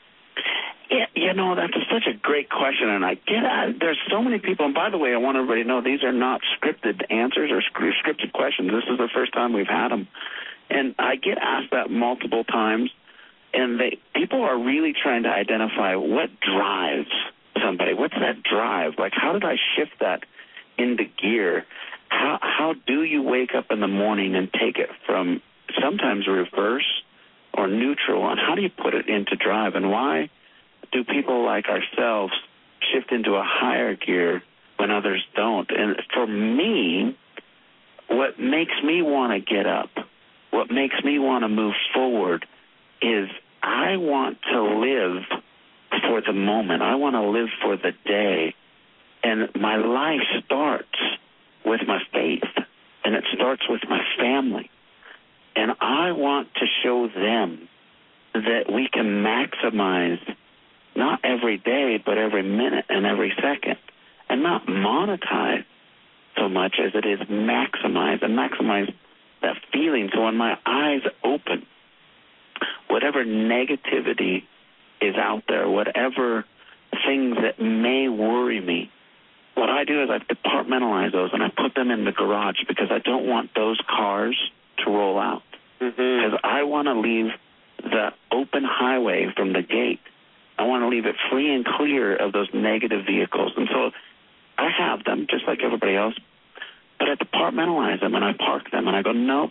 Yeah, you know, that's such a great question, and I get it. There's so many people, and by the way, I want everybody to know these are not scripted answers or scripted questions. This is the first time we've had them, and I get asked that multiple times, and they, people are really trying to identify what drives somebody. What's that drive? Like, how did I shift that into gear? How how do you wake up in the morning and take it from sometimes reverse or neutral, and how do you put it into drive? And why do people like ourselves shift into a higher gear when others don't? And for me, what makes me want to get up, what makes me want to move forward is I want to live for the moment. I want to live for the day. And my life starts with my faith, and it starts with my family. And I want to show them that we can maximize not every day, but every minute and every second, and not monetize so much as it is maximize, and maximize that feeling. So when my eyes open, whatever negativity is out there, whatever things that may worry me, what I do is I compartmentalize those and I put them in the garage, because I don't want those cars to roll out. Because mm-hmm. I want to leave the open highway from the gate. I want to leave it free and clear of those negative vehicles. And so I have them just like everybody else, but I compartmentalize them and I park them and I go, nope,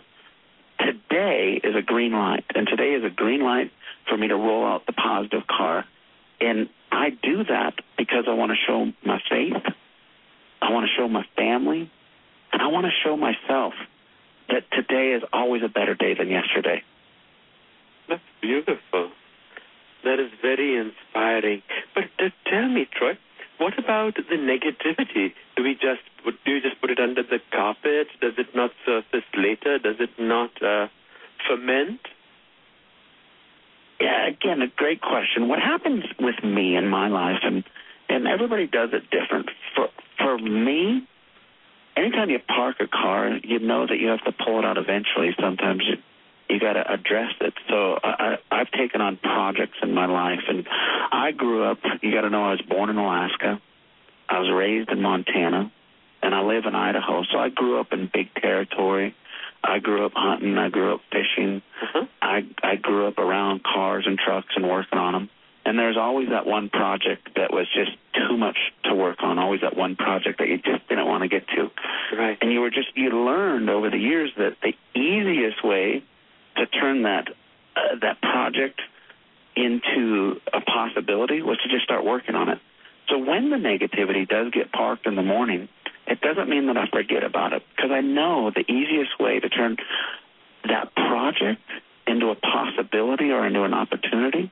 today is a green light, and today is a green light for me to roll out the positive car. And I do that because I want to show my faith, I want to show my family, and I want to show myself that today is always a better day than yesterday. That's beautiful. That is very inspiring. But uh, tell me, Troy, what about the negativity? Do we just do you just put it under the carpet? Does it not surface later? Does it not uh, ferment? Yeah, again, a great question. What happens with me in my life, and and everybody does it different. For for me, anytime you park a car, you know that you have to pull it out eventually. Sometimes you, you got to address it. So I, I, I've taken on projects in my life, and I grew up, you got to know I was born in Alaska. I was raised in Montana, and I live in Idaho. So I grew up in big territory. I grew up hunting. I grew up fishing. Uh-huh. I, I grew up around cars and trucks and working on them. And there's always that one project that was just too much to work on, always that one project that you just didn't want to get to. Right. And you were just, you learned over the years that the easiest way to turn that uh, that project into a possibility was to just start working on it. So when the negativity does get parked in the morning, it doesn't mean that I forget about it, because I know the easiest way to turn that project into a possibility or into an opportunity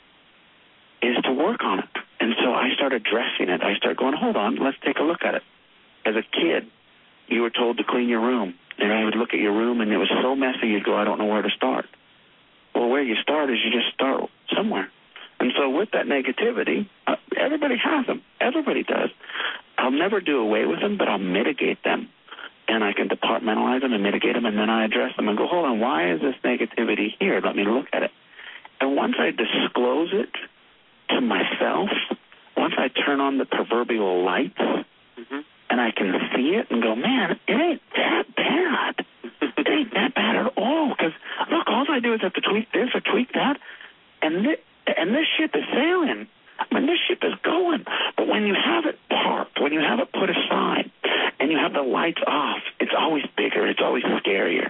is to work on it. And so I start addressing it. I start going, hold on, let's take a look at it. As a kid, you were told to clean your room. And you would look at your room, and it was so messy, you'd go, I don't know where to start. Well, where you start is you just start somewhere. And so with that negativity, uh, everybody has them. Everybody does. I'll never do away with them, but I'll mitigate them. And I can compartmentalize them and mitigate them, and then I address them and go, hold on, why is this negativity here? Let me look at it. And once I disclose it to myself, once I turn on the proverbial lights, mm-hmm. and I can see it and go, man, it ain't that bad. It ain't that bad at all. Because, look, all I do is have to tweak this or tweak that, and this, and this ship is sailing. I mean, this ship is going. when you have it put aside and you have the lights off, it's always bigger, it's always scarier.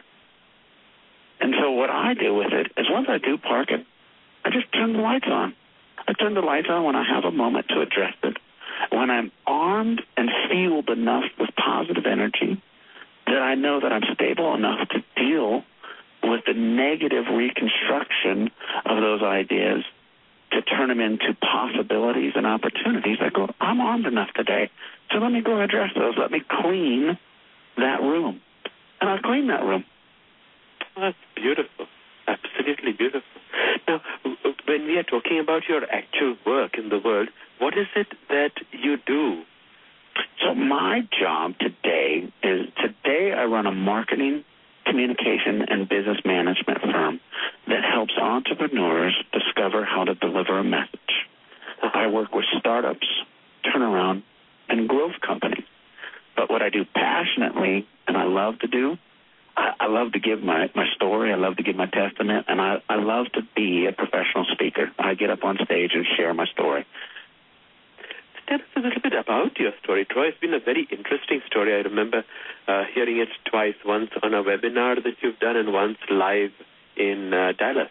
And so what I do with it is once I do park it, I just turn the lights on. I turn the lights on when I have a moment to address it, when I'm armed and fueled enough with positive energy that I know that I'm stable enough to deal with the negative reconstruction of those ideas to turn them into possibilities and opportunities. I go, I'm armed enough today, so let me go address those. Let me clean that room. And I'll clean that room. Well, that's beautiful. Absolutely beautiful. Now, when we are talking about your actual work in the world, what is it that you do? So my job today is, today I run a marketing, communication, and business management firm that helps entrepreneurs discover how to deliver a message. I work with startups, turnaround, and growth companies. But what I do passionately and I love to do, I, I love to give my, my story, I love to give my testament, and I, I love to be a professional speaker. I get up on stage and share my story. Tell us a little bit about your story, Troy. It's been a very interesting story. I remember uh, hearing it twice, once on a webinar that you've done and once live in uh, Dallas.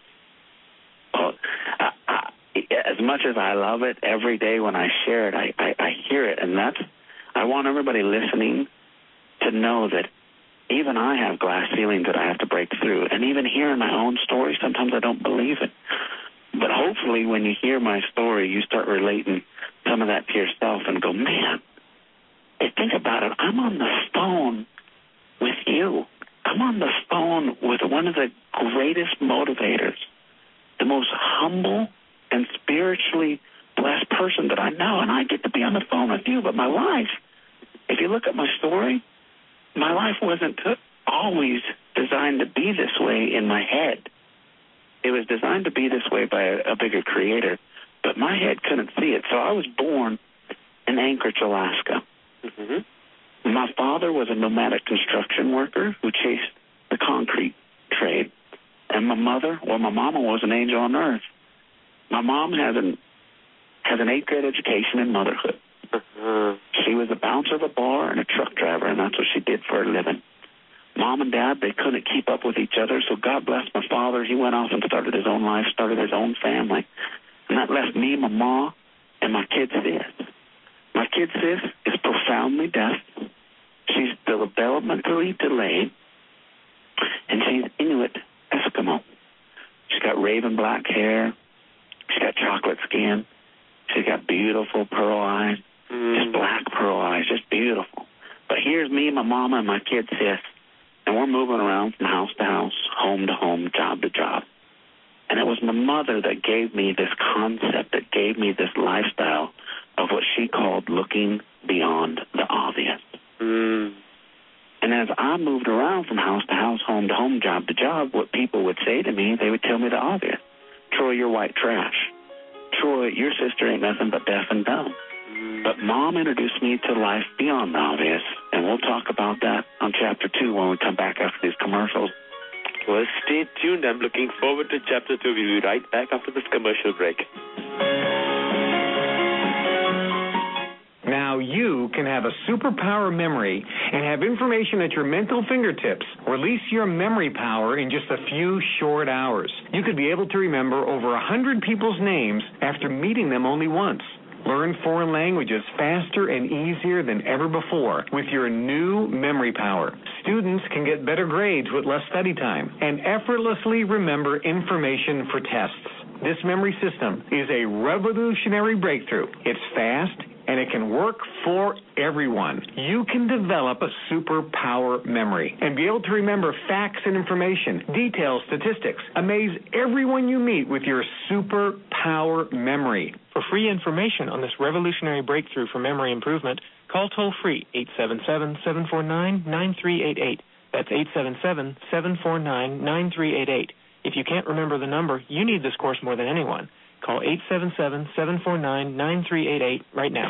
Oh, I, I, as much as I love it, every day when I share it, I, I, I hear it, and that's, I want everybody listening to know that even I have glass ceilings that I have to break through, and even hearing my own story, sometimes I don't believe it. But hopefully when you hear my story, you start relating some of that to yourself and go, man, hey, think about it. I'm on the phone with you. I'm on the phone with one of the greatest motivators, the most humble and spiritually blessed person that I know, and I get to be on the phone with you. But my life, if you look at my story, my life wasn't always designed to be this way in my head. It was designed to be this way by a, a bigger creator, but my head couldn't see it. So I was born in Anchorage, Alaska. Mm-hmm. My father was a nomadic construction worker who chased the concrete trade. And my mother, well, my mama was an angel on earth. My mom has an, has an eighth grade education in motherhood. Uh-huh. She was a bouncer of a bar and a truck driver, and that's what she did for a living. Mom and Dad, they couldn't keep up with each other, so God bless my father. He went off and started his own life, started his own family. And that left me, my ma, and my kid sis. My kid sis is profoundly deaf. She's developmentally delayed, and she's Inuit Eskimo. She's got raven black hair. She's got chocolate skin. She's got beautiful pearl eyes, mm. just black pearl eyes, just beautiful. But here's me, my mama, and my kid sis, and we're moving around from house to house, home to home, job to job. And it was my mother that gave me this concept, that gave me this lifestyle of what she called looking beyond the obvious. Mm. And as I moved around from house to house, home to home, job to job, what people would say to me, they would tell me the obvious. Troy, you're white trash. Troy, your sister ain't nothing but deaf and dumb. Mm. But Mom introduced me to life beyond the obvious, and we'll talk about that on Chapter two when we come back after these commercials. Well, stay tuned. I'm looking forward to Chapter two. We'll be right back after this commercial break. Now you can have a superpower memory and have information at your mental fingertips. Release your memory power in just a few short hours. You could be able to remember over a hundred people's names after meeting them only once. Learn foreign languages faster and easier than ever before with your new memory power. Students can get better grades with less study time and effortlessly remember information for tests. This memory system is a revolutionary breakthrough. It's fast, and it can work for everyone. You can develop a superpower memory and be able to remember facts and information, details, statistics. Amaze everyone you meet with your superpower memory. For free information on this revolutionary breakthrough for memory improvement, call toll-free eight seven seven, seven four nine, nine three eight eight. That's eight seven seven, seven four nine, nine three eight eight. If you can't remember the number, you need this course more than anyone. Call eight seven seven, seven four nine, nine three eight eight right now.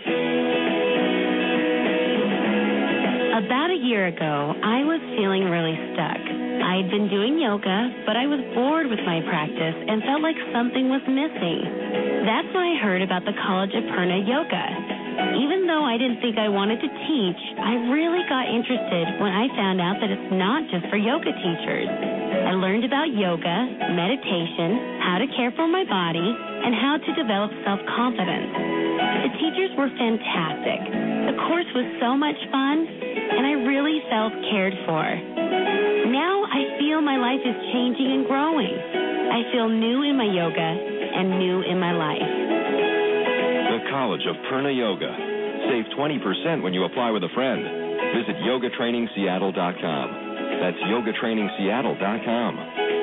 About a year ago, I was feeling really stuck. I'd been doing yoga, but I was bored with my practice and felt like something was missing. That's when I heard about the College of Purna Yoga. Even though I didn't think I wanted to teach, I really got interested when I found out that it's not just for yoga teachers. I learned about yoga, meditation, how to care for my body, and how to develop self-confidence. The teachers were fantastic. The course was so much fun, and I really felt cared for. Now I feel my life is changing and growing. I feel new in my yoga and new in my life. The College of Purna Yoga. Save twenty percent when you apply with a friend. Visit yoga training seattle dot com. That's yoga training seattle dot com.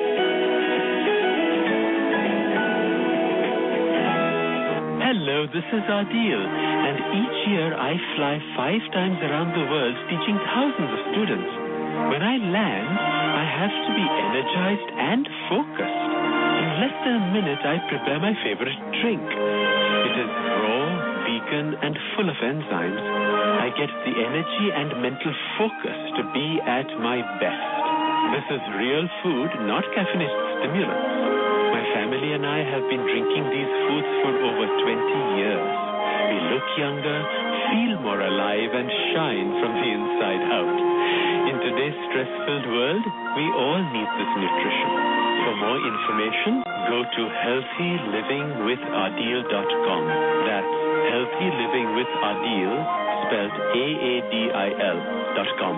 Hello, this is Adil, and each year I fly five times around the world teaching thousands of students. When I land, I have to be energized and focused. In less than a minute, I prepare my favorite drink. It is raw, vegan, and full of enzymes. I get the energy and mental focus to be at my best. This is real food, not caffeinated stimulants. My family and I have been drinking these foods for over twenty years. We look younger, feel more alive, and shine from the inside out. In today's stress-filled world, we all need this nutrition. For more information, go to healthy living with adil dot com. That's healthy living with adil, spelled A A D I L dot com.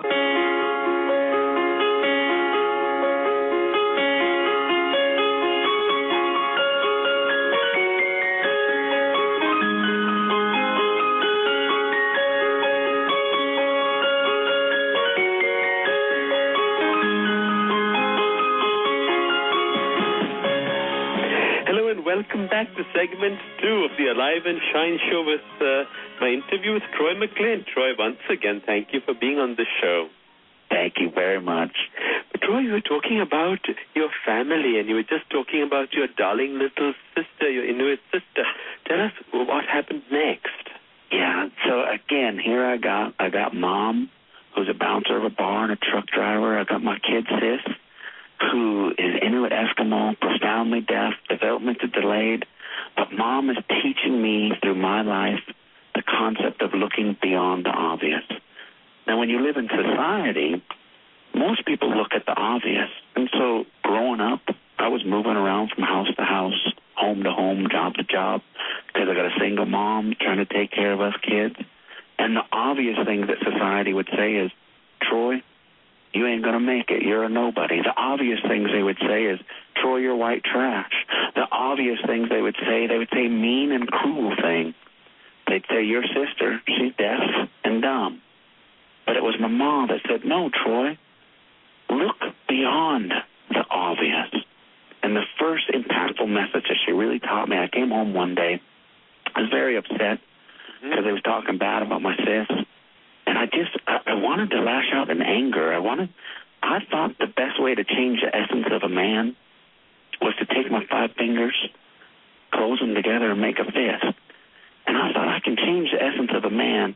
Welcome back to segment two of the Alive and Shine show with uh, my interview with Troy McClain. Troy, once again, thank you for being on the show. Thank you very much. But Troy, you were talking about your family, and you were just talking about your darling little sister, your Inuit sister. Tell us what happened next. Yeah, so again, here I got, I got Mom, who's a bouncer of a bar and a truck driver. I got my kid, Sis, who is Inuit Eskimo, profoundly deaf, developmentally delayed. But Mom is teaching me through my life the concept of looking beyond the obvious. Now, when you live in society, most people look at the obvious. And so growing up, I was moving around from house to house, home to home, job to job, because I got a single mom trying to take care of us kids. And the obvious thing that society would say is, Troy, you ain't going to make it. You're a nobody. The obvious things they would say is, Troy, you're white trash. The obvious things they would say, they would say mean and cruel things. They'd say, your sister, she's deaf and dumb. But it was my mom that said, no, Troy, look beyond the obvious. And the first impactful message that she really taught me, I came home one day. I was very upset because they was talking bad about my sis. And I just, I, I wanted to lash out in anger. I wanted, I thought the best way to change the essence of a man was to take my five fingers, close them together, and make a fist. And I thought I can change the essence of a man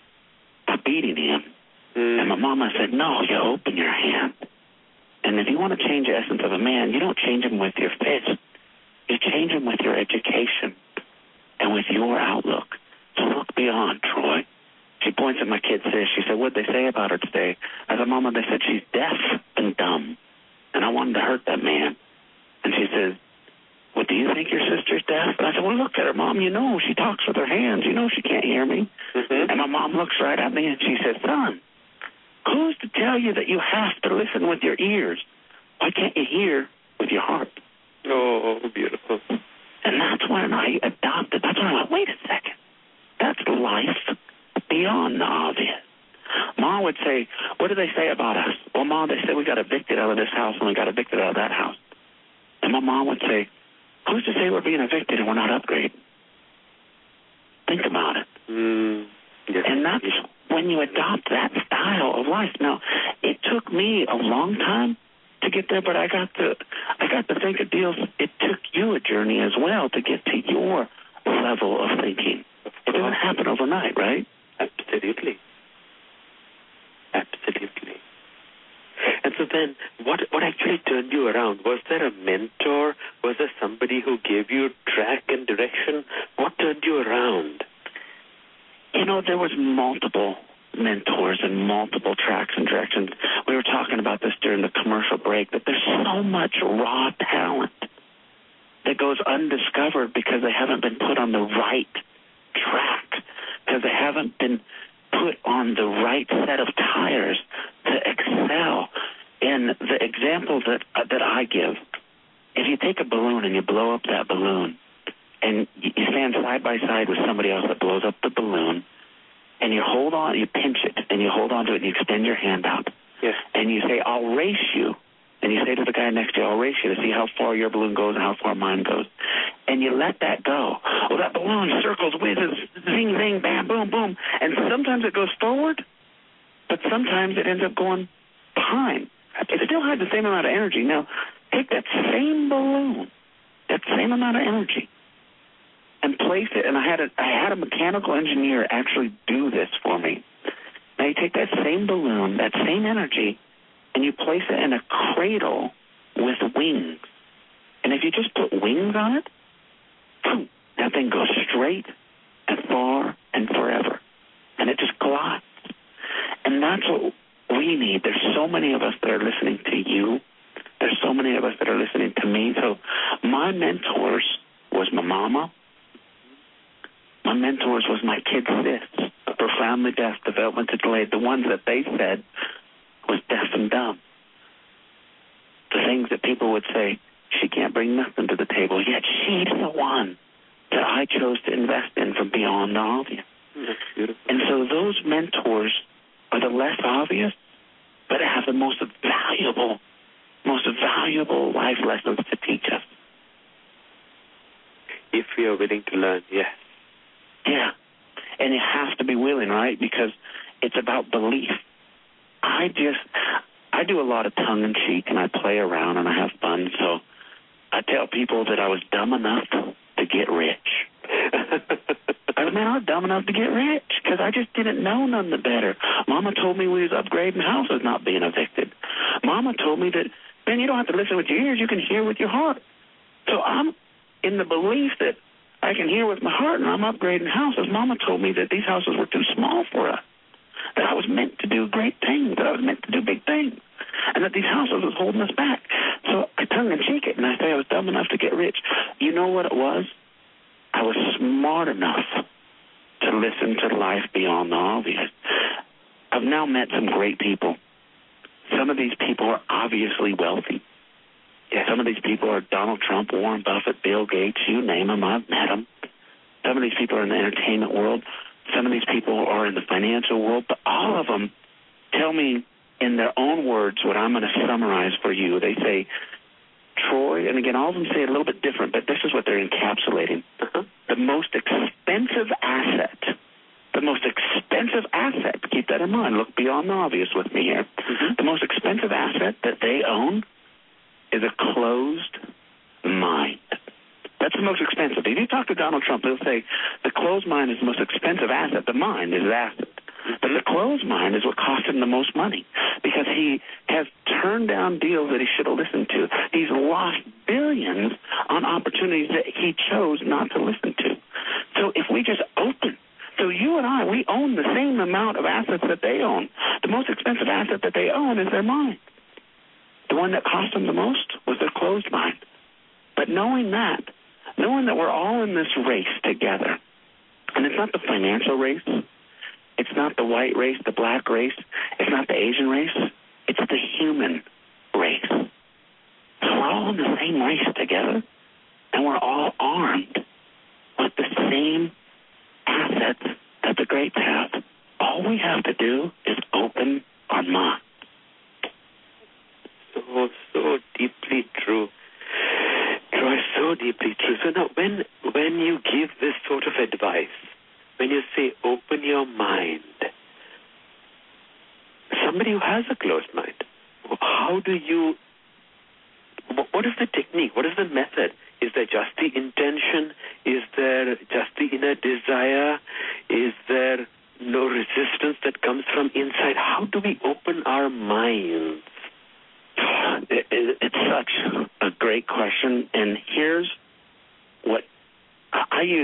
by beating him. Mm. And my mama said, no, you open your hand. And if you want to change the essence of a man, you don't change him with your fist. You change him with your education and with your outlook. So look beyond, Troy. She points at my kid, sis. She said, what'd they say about her today? I said, Mama, they said she's deaf and dumb. And I wanted to hurt that man. And she said, well, do you think your sister's deaf? And I said, well, look at her, Mom. You know she talks with her hands. You know she can't hear me. Mm-hmm. And my mom looks right at me and she says, son, who's to tell you that you have to listen with your ears? Why can't you hear with your heart? Oh, beautiful. And that's when I adopted. That's when I went, wait a second. That's life beyond the obvious. Mom would say, what do they say about us? Well, Mom, they said we got evicted out of this house and we got evicted out of that house. And my mom would say, who's to say we're being evicted and we're not upgraded? Think about it. Mm, yes, and that's yes. when you adopt that style of life. Now, it took me a long time to get there, but I got to I got to think of deals. It took you a journey as well to get to your level of thinking. It doesn't happen overnight, right? Absolutely. Absolutely. And so then, what what actually turned you around? Was there a mentor? Was there somebody who gave you track and direction? What turned you around? you know, there was multiple mentors and multiple tracks and directions. We were talking about this during the commercial break, that there's so much raw talent that goes undiscovered because they haven't been put on the right track, because they haven't been put on the right set of tires to excel. And the example that uh, that I give, if you take a balloon and you blow up that balloon, and you stand side by side with somebody else that blows up the balloon, and you hold on, you pinch it, and you hold on to it, and you extend your hand out, yes. and you say, I'll race you, and you say to the guy next to you, I'll race you to see how far your balloon goes and how far mine goes, and you let that go. Well, that balloon circles, whizzes, zing, zing, bam, boom, boom, and sometimes it goes forward, but sometimes it ends up going behind. It still has the same amount of energy. Now, take that same balloon, that same amount of energy, and place it, and I had a I had a mechanical engineer actually do this for me. Now you take that same balloon, that same energy, and you place it in a cradle with wings. And if you just put wings on it, boom, that thing goes straight and far and forever. And it just glides. And that's what we need. There's so many of us that are listening to you. There's so many of us that are listening to me. So my mentors was my mama. My mentors was my kid sis, profoundly deaf, developmentally delayed, the ones that they said was deaf and dumb. The things that people would say, she can't bring nothing to the table, yet she's the one that I chose to invest in from beyond the obvious. That's beautiful. And so those mentors are the less obvious, but have the most valuable, most valuable life lessons to teach us. If we are willing to learn, yes. Yeah, and you have to be willing, right? Because it's about belief. I just, I do a lot of tongue-in-cheek, and I play around, and I have fun. So I tell people that I was dumb enough to get rich. I mean, I was dumb enough to get rich because I just didn't know none the better. Mama told me we was upgrading houses, not being evicted. Mama told me that, man, you don't have to listen with your ears. You can hear with your heart. So I'm in the belief that I can hear with my heart, and I'm upgrading houses. Mama told me that these houses were too small for us, that I was meant to do great things, that I was meant to do big things, and that these houses was holding us back. So I tongue-in-cheek it, and I say I was dumb enough to get rich. You know what it was? I was smart enough to listen to life beyond the obvious. I've now met some great people. Some of these people are obviously wealthy. Yeah, some of these people are Donald Trump, Warren Buffett, Bill Gates, you name them, I've met them. Some of these people are in the entertainment world. Some of these people are in the financial world. But all of them tell me in their own words what I'm going to summarize for you. They say, Troy, and again, all of them say it a little bit different, but this is what they're encapsulating. Uh-huh. The most expensive asset, the most expensive asset, keep that in mind, look beyond the obvious with me here. Mm-hmm. The most expensive asset that they own is a closed mind. That's the most expensive. If you talk to Donald Trump, he'll say the closed mind is the most expensive asset. The mind is the asset. But the closed mind is what cost him the most money because he has turned down deals that he should have listened to. He's lost billions on opportunities that he chose not to listen to. So if we just open, so you and I, we own the same amount of assets that they own. The most expensive asset that they own is their mind. The one that cost them the most was their closed mind. But knowing that, knowing that we're all in this race together, and it's not the financial race, it's not the white race, the black race, it's not the Asian race, it's the human race. So we're all in the same race together, and we're all armed with the same assets that the greats have. All we have to do is open our mind. So, so deeply true. Troy, so deeply true. So now when, when you give this sort of advice, when you say open your mind, somebody who has a closed mind, how do you, what is the technique? What is the method? Is there just the intention? Is there just the inner desire? Is there no resistance that comes from inside? How do we open our minds? It, it, it's such a great question, and here's what I use this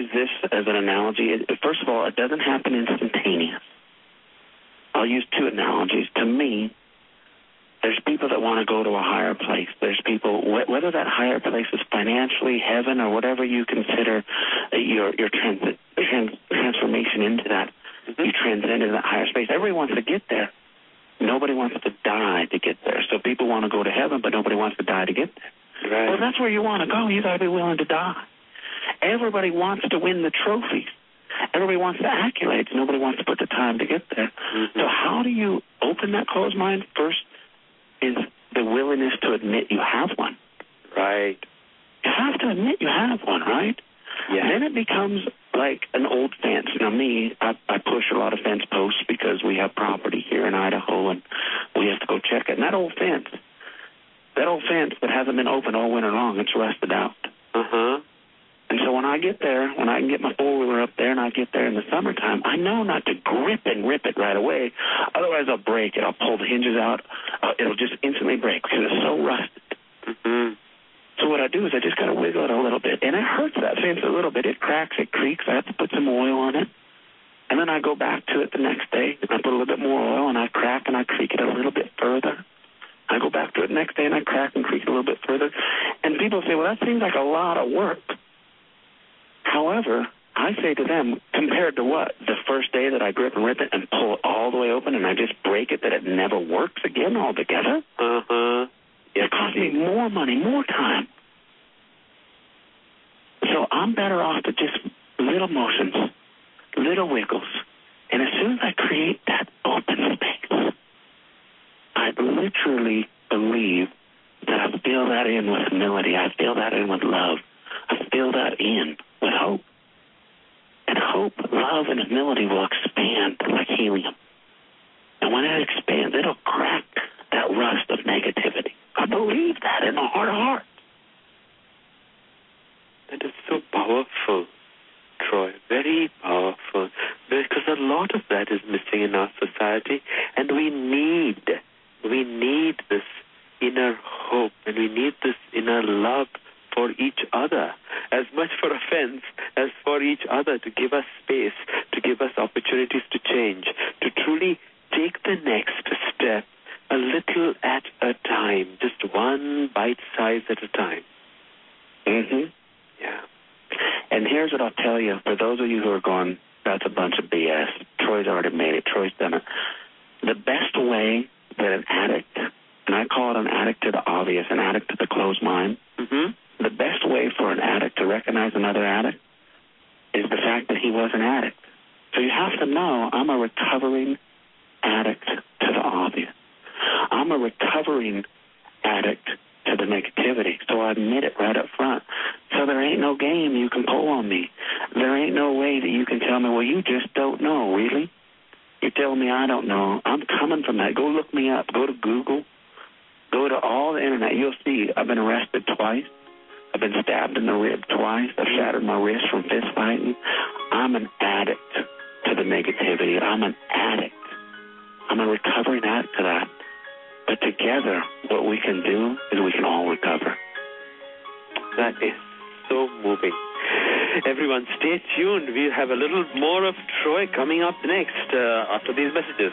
as an analogy. It, first of all, it doesn't happen instantaneous. I'll use two analogies. To me, there's people that want to go to a higher place. There's people, wh- whether that higher place is financially, heaven, or whatever you consider your your trans, trans, transformation into that, mm-hmm. you transcend into that higher space. Everybody wants to get there. Nobody wants to die to get there. So people want to go to heaven, but nobody wants to die to get there. Right. Well, that's where you want to go. You got to be willing to die. Everybody wants to win the trophies. Everybody wants the accolades. Nobody wants to put the time to get there. Mm-hmm. So how do you open that closed mind? First is the willingness to admit you have one. Right. You have to admit you have one, right? Yeah. Then it becomes like an old fence. Now, me, I, I push a lot of fence posts because we have property here in Idaho, and we have to go check it. And that old fence, that old fence that hasn't been opened all winter long, it's rusted out. Uh-huh. And so when I get there, when I can get my four-wheeler up there and I get there in the summertime, I know not to grip and rip it right away. Otherwise, I'll break it. I'll pull the hinges out. Uh, it'll just instantly break because it's so rusted. Mm-hmm. So what I do is I just got to wiggle it a little bit. And it hurts that fence a little bit. It cracks, it creaks. I have to put some oil on it. And then I go back to it the next day, and I put a little bit more oil, and I crack and I creak it a little bit further. I go back to it the next day, and I crack and creak it a little bit further. And people say, well, that seems like a lot of work. However, I say to them, compared to what? The first day that I grip and rip it and pull it all the way open and I just break it that it never works again altogether? Uh-huh. It costs me more money, more time. So I'm better off to just little motions, little wiggles. And as soon as I create that open space, I literally believe that I fill that in with humility. I fill that in with love. I fill that in with hope. And hope, love, and humility will expand like helium. And when it expands, it'll crack that rust of negativity. I believe that in my heart of hearts. That is so powerful, Troy. Very powerful. Because a lot of that is missing in our society. And we need, we need this inner hope. And we need this inner love for each other, as much for a fence as for each other, to give us space, to give us opportunities to change, to truly take the next step a little at a time, just one bite size at a time. Mm-hmm. Yeah. And here's what I'll tell you, for those of you who are going, that's a bunch of B S. Troy's already made it. Troy's done it. The best way that an addict, and I call it an addict to the obvious, an addict to the closed mind, mm-hmm. the best way for an addict to recognize another addict is the fact that he was an addict. So you have to know, I'm a recovering addict to the obvious. I'm a recovering addict to the negativity. So I admit it right up front. So there ain't no game you can pull on me. There ain't no way that you can tell me, well, you just don't know, really? You're telling me I don't know. I'm coming from that. Go look me up. Go to Google. Go to all the internet. You'll see I've been arrested twice. I've been stabbed in the rib twice. I've shattered my wrist from fist fighting. I'm an addict to the negativity. I'm an addict. I'm a recovering addict to that. But together, what we can do is we can all recover. That is so moving. Everyone, stay tuned. We'll have a little more of Troy coming up next uh, after these messages.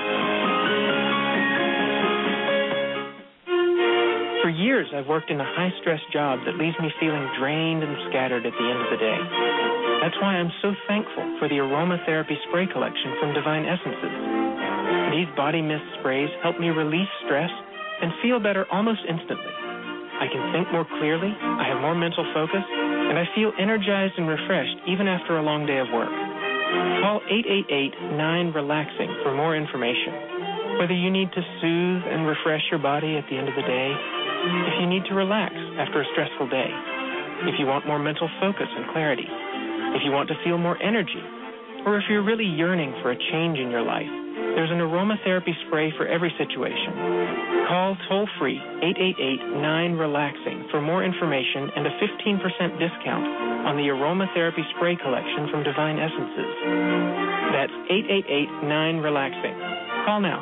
For years, I've worked in a high-stress job that leaves me feeling drained and scattered at the end of the day. That's why I'm so thankful for the aromatherapy spray collection from Divine Essences. These body mist sprays help me release stress and feel better almost instantly. I can think more clearly, I have more mental focus, and I feel energized and refreshed even after a long day of work. Call eight eight eight, nine, relaxing for more information. Whether you need to soothe and refresh your body at the end of the day, if you need to relax after a stressful day, if you want more mental focus and clarity, if you want to feel more energy, or if you're really yearning for a change in your life, there's an aromatherapy spray for every situation. Call toll-free eight eight eight, nine, relaxing for more information and a fifteen percent discount on the aromatherapy spray collection from Divine Essences. That's eight eight eight, nine, relaxing. Call now.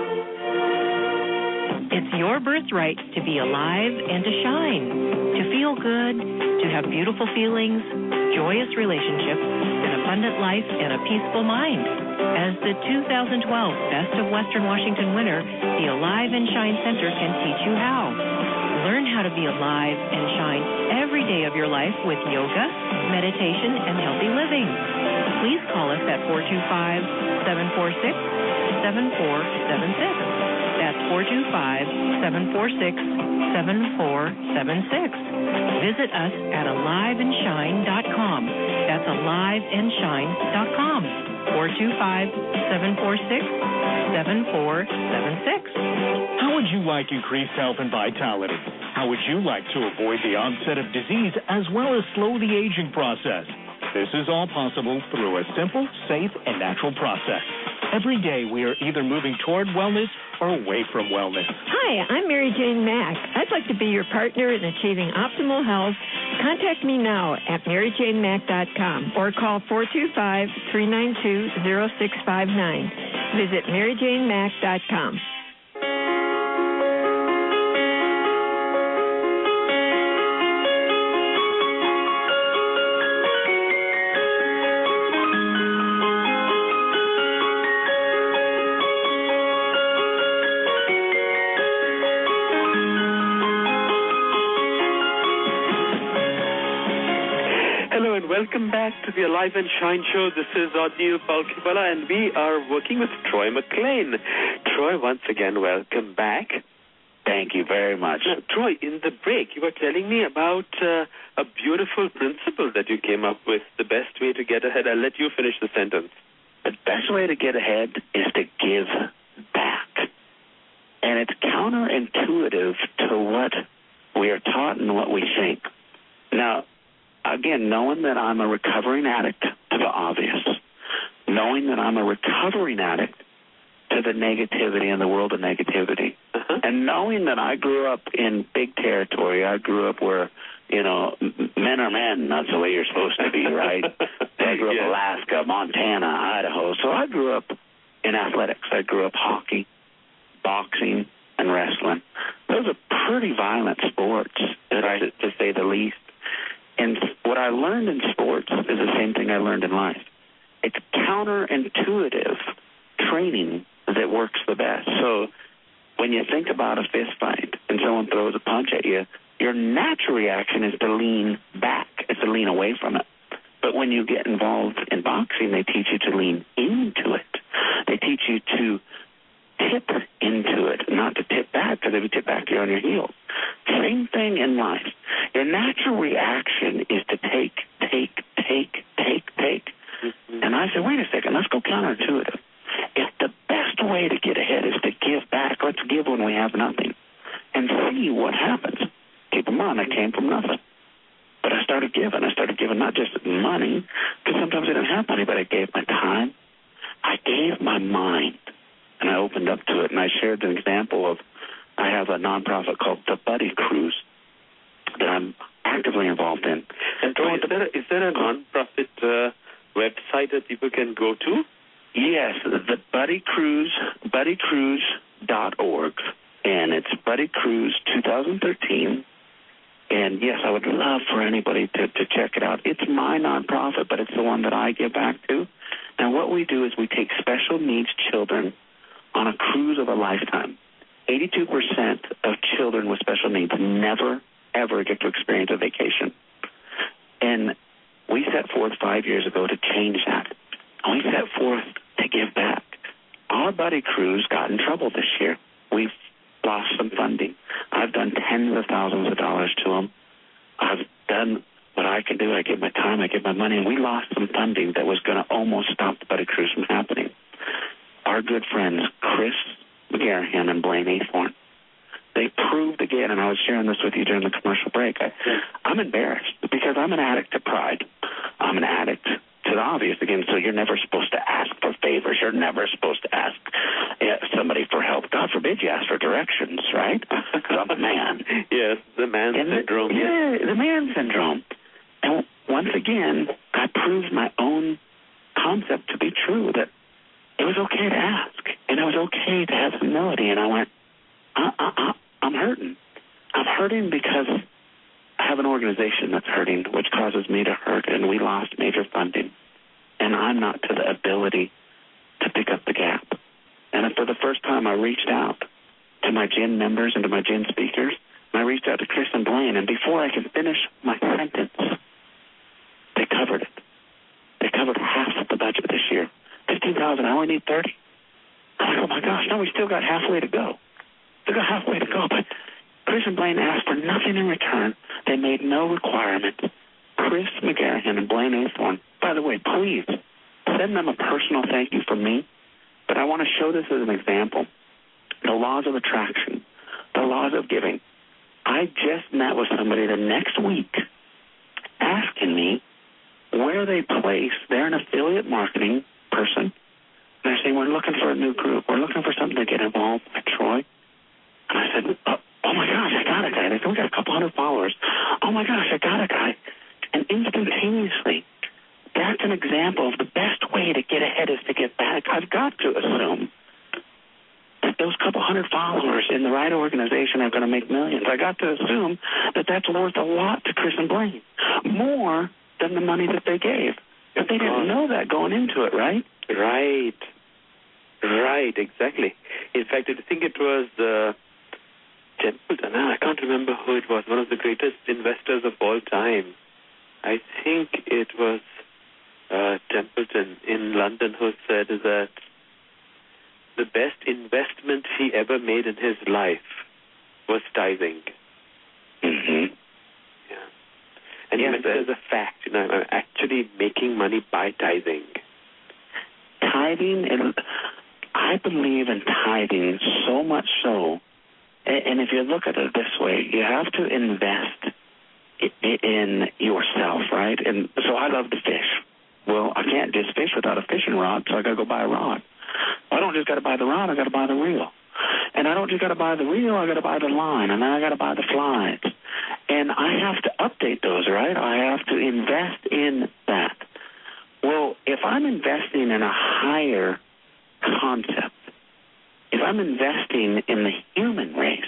It's your birthright to be alive and to shine, to feel good, to have beautiful feelings, joyous relationships, an abundant life, and a peaceful mind. As the two thousand twelve Best of Western Washington winner, the Alive and Shine Center can teach you how. Learn how to be alive and shine every day of your life with yoga, meditation, and healthy living. Please call us at four two five, seven four six, seven four seven six. That's four two five, seven four six, seven four seven six. Visit us at alive and shine dot com. That's alive and shine dot com. four two five, seven four six, seven four seven six. How would you like increased health and vitality? How would you like to avoid the onset of disease as well as slow the aging process? This is all possible through a simple, safe, and natural process. Every day we are either moving toward wellness or away from wellness. Hi, I'm Mary Jane Mack. I'd like to be your partner in achieving optimal health. Contact me now at mary jane mack dot com or call four two five, three nine two, zero six five nine. Visit mary jane mack dot com. Welcome back to the Alive and Shine show. This is Adil Palkhiwala, and we are working with Troy McLean. Troy, once again, welcome back. Thank you very much. Now, Troy, in the break, you were telling me about uh, a beautiful principle that you came up with, the best way to get ahead. I'll let you finish the sentence. The best way to get ahead is to give back. And it's counterintuitive to what we are taught and what we think. Now, again, knowing that I'm a recovering addict to the obvious, knowing that I'm a recovering addict to the negativity and the world of negativity, uh-huh. and knowing that I grew up in big territory. I grew up where, you know, men are men. That's the way you're supposed to be, right? I grew up yeah. Alaska, Montana, Idaho. So I grew up in athletics. I grew up hockey, boxing, and wrestling. Those are pretty violent sports, right. to, to say the least. And what I learned in sports is the same thing I learned in life. It's counterintuitive training that works the best. So when you think about a fist fight and someone throws a punch at you, your natural reaction is to lean back, is to lean away from it. But when you get involved in boxing, they teach you to lean into it. They teach you to tip into it, not to tip back, because if you tip back, you're on your heels. Same thing in life. Your natural reaction is to take, take, take, take, take. Mm-hmm. And I said, wait a second, let's go counterintuitive. If the best way to get ahead is to give back, let's give when we have nothing and see what happens. Keep in mind, I came from nothing. But I started giving. I started giving not just money, because sometimes I didn't have money, but I gave my time. I gave my mind. And I opened up to it, and I shared an example of, I have a nonprofit called the Buddy Cruise that I'm actively involved in. And Troy, is there, is there a nonprofit uh, website that people can go to? Yes, the Buddy Cruise, buddy cruise dot org, and it's Buddy Cruise twenty thirteen. And yes, I would love for anybody to, to check it out. It's my nonprofit, but it's the one that I give back to. And what we do is we take special needs children on a cruise of a lifetime. eighty-two percent of children with special needs never, ever get to experience a vacation. And we set forth five years ago to change that. And we set forth to give back. Our Buddy Cruise got in trouble this year. We've lost some funding. I've done tens of thousands of dollars to them. I've done what I can do. I give my time, I give my money, and we lost some funding that was going to almost stop the Buddy Cruise from happening. Our good friends, Chris McGarahan and Blaine Athorn, they proved again, and I was sharing this with you during the commercial break, I, I'm embarrassed because I'm an addict to pride. I'm an addict to the obvious, again, so you're never supposed to ask for favors. You're never supposed to ask uh, somebody for help. God forbid you ask for directions, right? Because I'm a man. Yes, the man and syndrome. The, yeah, the man syndrome. And once again, I proved my own concept to be true, that it was okay to ask, and it was okay to have humility. And I went, I, I, I, I'm hurting. I'm hurting because I have an organization that's hurting, which causes me to hurt, and we lost major funding. And I'm not to the ability to pick up the gap. And for the first time, I reached out to my G I N members and to my G I N speakers, and I reached out to Chris and Blaine, and before I could finish my sentence, they covered it. They covered half of the budget this year. fifteen thousand dollars, I only need thirty. I'm like, oh my gosh, no, we still got halfway to go. Still got halfway to go, but Chris and Blaine asked for nothing in return. They made no requirement. Chris McGarrahan and Blaine Athorn, by the way, please send them a personal thank you from me, but I want to show this as an example. The laws of attraction, the laws of giving. I just met with somebody the next week asking me where they place. They're an affiliate marketing person. And they're saying, we're looking for a new group. We're looking for something to get involved with Troy. And I said, oh, oh my gosh, I got a guy. They said, we got a couple hundred followers. Oh my gosh, I got a guy. And instantaneously, that's an example of the best way to get ahead is to get back. I've got to assume that those couple hundred followers in the right organization are going to make millions. I got to assume that that's worth a lot to Chris and Blaine, more than the money that they gave. But they didn't know that going into it, right? Right. Right, exactly. In fact, I think it was uh, Templeton. I can't remember who it was, one of the greatest investors of all time. I think it was uh, Templeton in London who said that the best investment he ever made in his life was tithing. Mm-hmm. Yeah. And yes, he mentioned as a fact, you know, I'm actually making money by tithing. Tithing, and I believe in tithing so much so, and if you look at it this way, you have to invest in yourself, right? And so I love to fish. Well, I can't just fish without a fishing rod, so I got to go buy a rod. I don't just got to buy the rod, I got to buy the reel. And I don't just got to buy the reel, I got to buy the line, and then I got to buy the flies. And I have to update those, right? I have to invest in that. Well, if I'm investing in a higher concept, if I'm investing in the human race,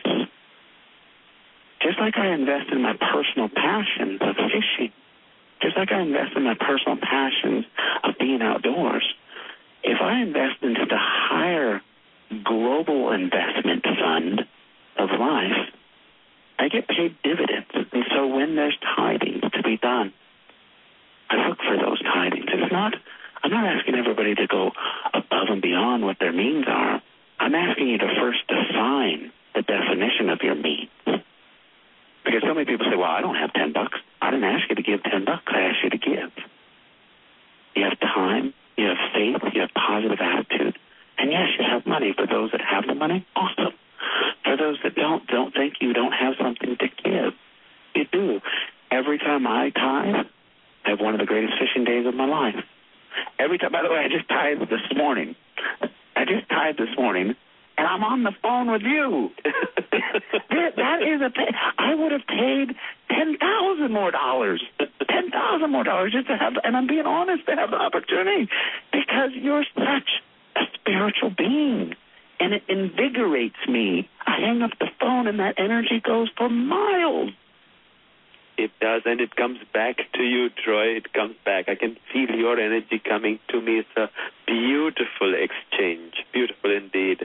just like I invest in my personal passions of fishing, just like I invest in my personal passions of being outdoors, if I invest into the higher global investment fund of life, I get paid dividends. And so when there's tithings to be done, I look for those tithings. It's not, I'm not asking everybody to go above and beyond what their means are. I'm asking you to first define the definition of your means. Because so many people say, well, I don't have ten bucks. I didn't ask you to give ten bucks. I asked you to give. You have time, you have faith, you have positive attitude. And yes, you have money. For those that have the money, awesome. For those that don't, don't think you don't have something to give. You do. Every time I tithe, I have one of the greatest fishing days of my life. Every time, by the way, I just tithed this morning. I just tithed this morning, and I'm on the phone with you. that, that is a pay. I would have paid ten thousand more dollars, ten thousand more dollars just to have, and I'm being honest, to have the opportunity, because you're such a spiritual being, and it invigorates me. I hang up the phone, and that energy goes for miles. It does, and it comes back to you, Troy. It comes back. I can feel your energy coming to me. It's a beautiful exchange. Beautiful indeed.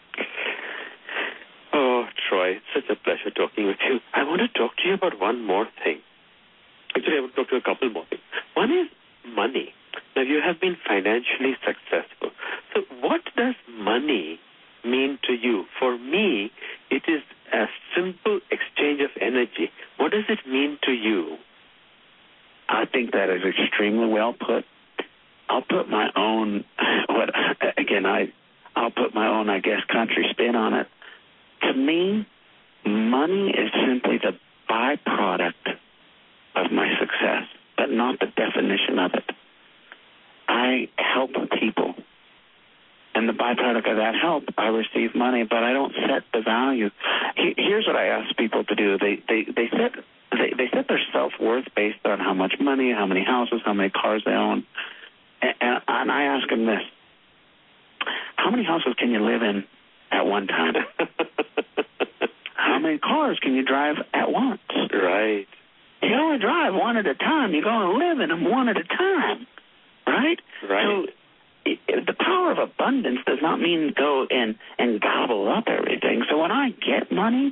Oh, Troy, it's such a pleasure talking with you. I want to talk to you about one more thing. Actually, I want to talk to you a couple more things. One is money. Now, you have been financially successful. So what does money mean to you? For me, it is a simple exchange of energy. What does it mean to you? I think that is extremely well put. I'll put my own, what again, I, I'll put my own, I guess, country spin on it. To me, money is simply the byproduct of my success, but not the definition of it. I help people. And the byproduct of that help, I receive money, but I don't set the value. Here's what I ask people to do. They they, they set they, they set their self-worth based on how much money, how many houses, how many cars they own. And, and I ask them this. How many houses can you live in at one time? How many cars can you drive at once? Right. You can only drive one at a time. You can only live in them one at a time, right? Right. So it, it, the power of abundance does not mean go and, and gobble up everything. So when I get money,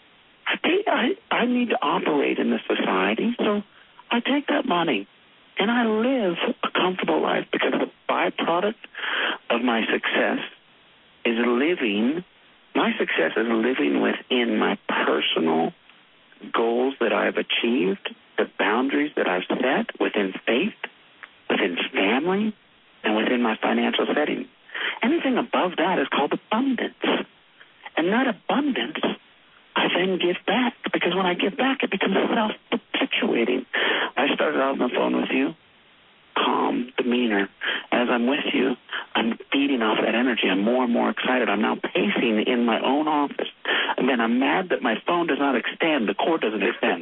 I, take, I, I need to operate in this society. So I take that money and I live a comfortable life, because the byproduct of my success is living, my success is living within my personal goals that I've achieved, the boundaries that I've set within faith, within family, and within my financial setting. Anything above that is called abundance. And that abundance, I then give back, because when I give back, it becomes self-perpetuating. I started out on the phone with you, calm demeanor. As I'm with you, I'm feeding off that energy. I'm more and more excited. I'm now pacing in my own office. And then I'm mad that my phone does not extend. The cord doesn't extend.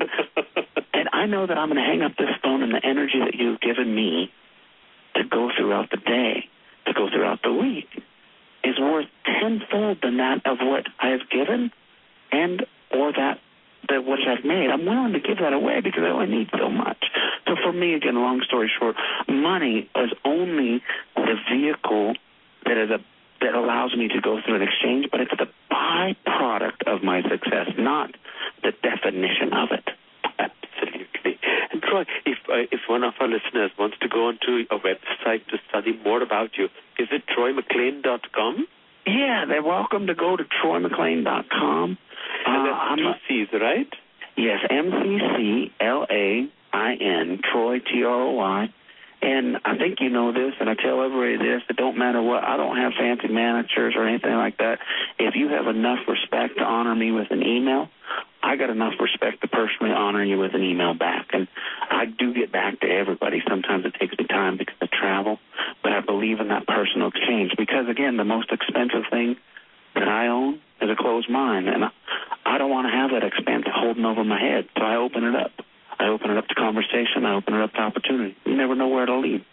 And I know that I'm going to hang up this phone, and the energy that you've given me to go throughout the day, to go throughout the week, is worth tenfold than that of what I have given and or that that what I've made. I'm willing to give that away because I only need so much. So for me, again, long story short, money is only the vehicle that is a that allows me to go through an exchange, but it's the byproduct of my success, not the definition of it. Absolutely. And Troy, if uh, if one of our listeners wants to go onto a website to study more about you, is it troy mcclain dot com? Yeah, they're welcome to go to troy mcclain dot com. And that's two C's, right? Yes, M C C L A I N, Troy, T R O Y. And I think you know this, and I tell everybody this, it don't matter what, I don't have fancy managers or anything like that. If you have enough respect to honor me with an email, I got enough respect to personally honor you with an email back. And I do get back to everybody. Sometimes it takes me time because of travel, but I believe in that personal exchange because, again, the most expensive thing that I own is a closed mind, and I, I don't want to have that expense holding over my head, so I open it up. I open it up to conversation. I open it up to opportunity. You never know where it'll lead.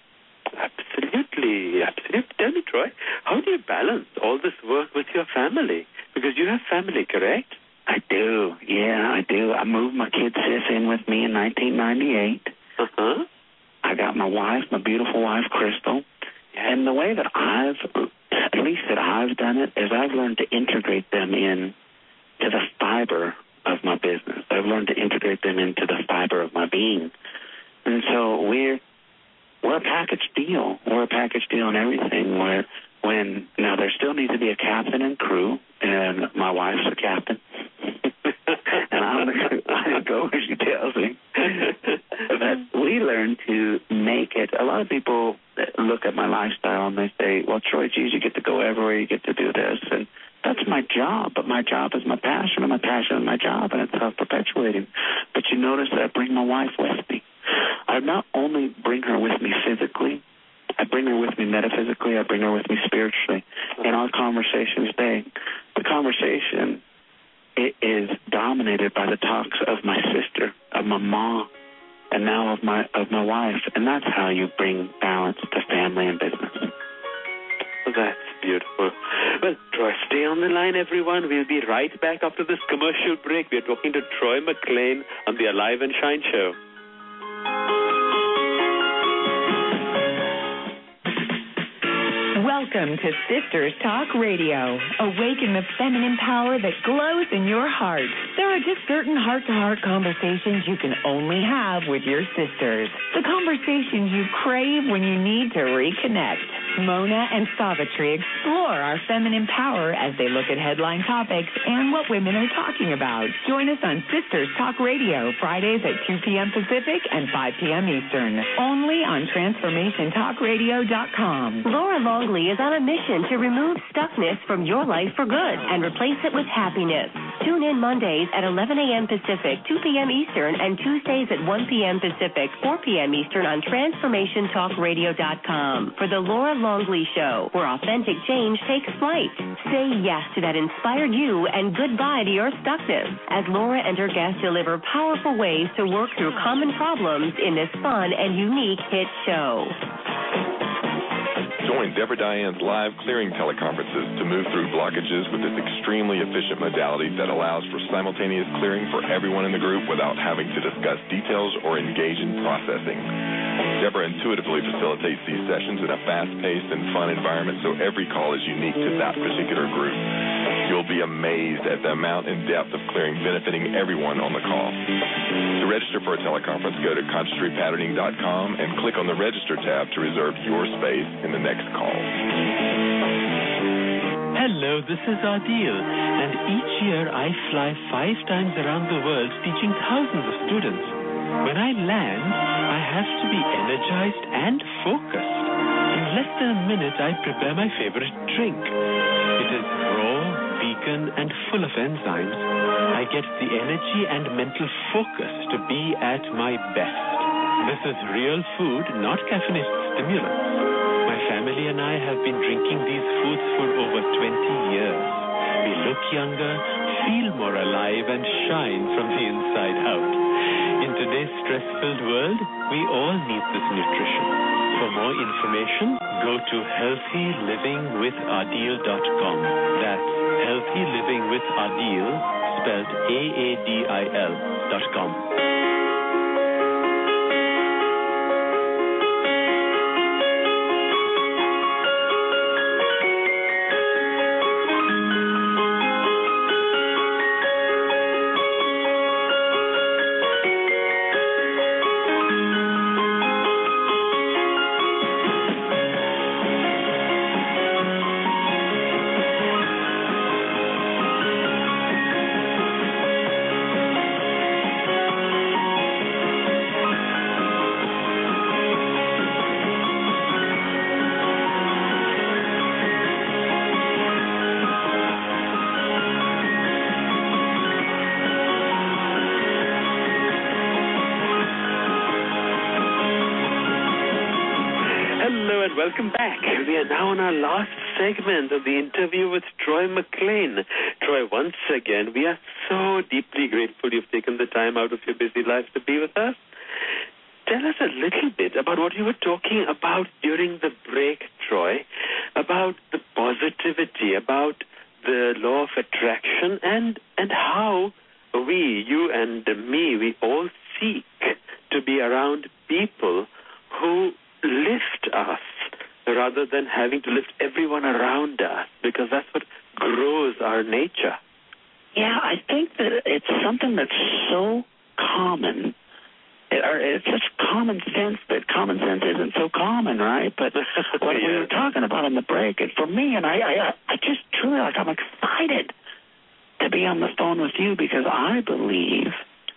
Absolutely. Absolutely. Tell me, Troy, how do you balance all this work with your family? Because you have family, correct? I do. Yeah, I do. I moved my kid sis in with me in nineteen ninety-eight. Uh-huh. I got my wife, my beautiful wife, Crystal. And the way that I've, at least that I've done it, is I've learned to integrate them in to the fiber of my business. I've learned to integrate them into the fiber of my being. And so we're we're a package deal. We're a package deal in everything. Where when now there still needs to be a captain and crew, and my wife's a captain, and I'm gonna, I'm gonna go where she tells me. But we learn to make it. A lot of people look at my lifestyle and they say, "Well, Troy, geez, you get to go everywhere. You get to do this." And that's my job, but my job is my passion, and my passion is my job, and it's self-perpetuating. But you notice that I bring my wife with me. I not only bring her with me physically, I bring her with me metaphysically, I bring her with me spiritually. In our conversations today, the conversation it is dominated by the talks of my sister, of my mom, and now of my of my wife, and that's how you bring balance to family and business. That's beautiful. Well, Troy, stay on the line, everyone. We'll be right back after this commercial break. We're talking to Troy McClain on the Alive and Shine show. Welcome to Sisters Talk Radio. Awaken the feminine power that glows in your heart. There are just certain heart-to-heart conversations you can only have with your sisters. The conversations you crave when you need to reconnect. Mona and Savitri explore our feminine power as they look at headline topics and what women are talking about. Join us on Sisters Talk Radio, Fridays at two p.m. Pacific and five p.m. Eastern, only on transformation talk radio dot com. Laura Longley is on a mission to remove stuckness from your life for good and replace it with happiness. Tune in Mondays at eleven a.m. Pacific, two p.m. Eastern, and Tuesdays at one p.m. Pacific, four p.m. Eastern on transformation talk radio dot com for the Laura Longley Show, where authentic change takes flight. Say yes to that inspired you and goodbye to your stuckness as Laura and her guests deliver powerful ways to work through common problems in this fun and unique hit show. Join Deborah Diane's live clearing teleconferences to move through blockages with this extremely efficient modality that allows for simultaneous clearing for everyone in the group without having to discuss details or engage in processing. Deborah intuitively facilitates these sessions in a fast-paced and fun environment so every call is unique to that particular group. You'll be amazed at the amount and depth of clearing benefiting everyone on the call. To register for a teleconference, go to conscious repatterning dot com and click on the Register tab to reserve your space in the next call. Hello, this is Adil, and each year I fly five times around the world teaching thousands of students. When I land, I have to be energized and focused. In less than a minute, I prepare my favorite drink. It is raw, vegan, and full of enzymes. I get the energy and mental focus to be at my best. This is real food, not caffeinated stimulants. My family and I have been drinking these foods for over twenty years. We look younger, feel more alive, and shine from the inside out. In today's stress-filled world, we all need this nutrition. For more information, go to healthy living with adil dot com. That's healthy living with adil, spelled A A D I L dot com. Welcome back. We are now on our last segment of the interview with Troy McClain. Troy, once again, we are so deeply grateful you've taken the time out of your busy life to be with us. Tell us a little bit about what you were talking about during the break, Troy, about the positivity, about the law of attraction, and, and how we, you and me, we all seek to be around people who lift us rather than having to lift everyone around us, because that's what grows our nature. Yeah, I think that it's something that's so common, or it's such common sense that common sense isn't so common, right? But what yeah. we were talking about in the break, and for me, and I, I, I just truly, like, I'm excited to be on the phone with you, because I believe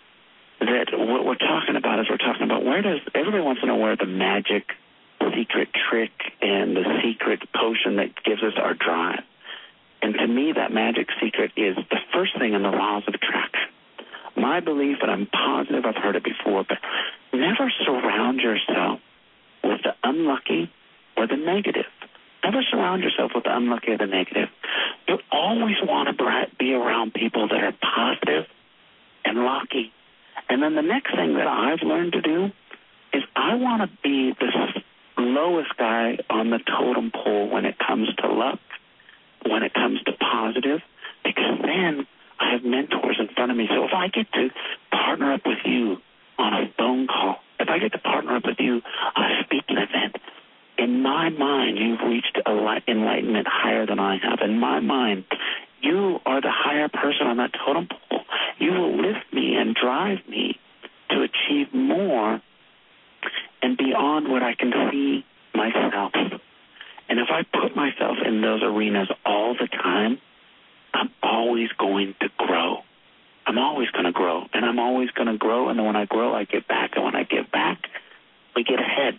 that what we're talking about is we're talking about where does, everybody wants to know where the magic secret trick and the secret potion that gives us our drive. And to me, that magic secret is the first thing in the laws of attraction. My belief, and I'm positive I've heard it before, but never surround yourself with the unlucky or the negative. Never surround yourself with the unlucky or the negative. You always want to be around people that are positive and lucky. And then the next thing that I've learned to do is I want to be the lowest guy on the totem pole when it comes to luck, when it comes to positive, because then I have mentors in front of me. So if I get to partner up with you on a phone call, if I get to partner up with you on a speaking event, in my mind, you've reached enlightenment higher than I have. In my mind, you are the higher person on that totem pole. You will lift me and drive me to achieve more and beyond what I can see myself. And if I put myself in those arenas all the time, I'm always going to grow. I'm always going to grow. And I'm always going to grow. And then when I grow, I give back. And when I give back, we get ahead.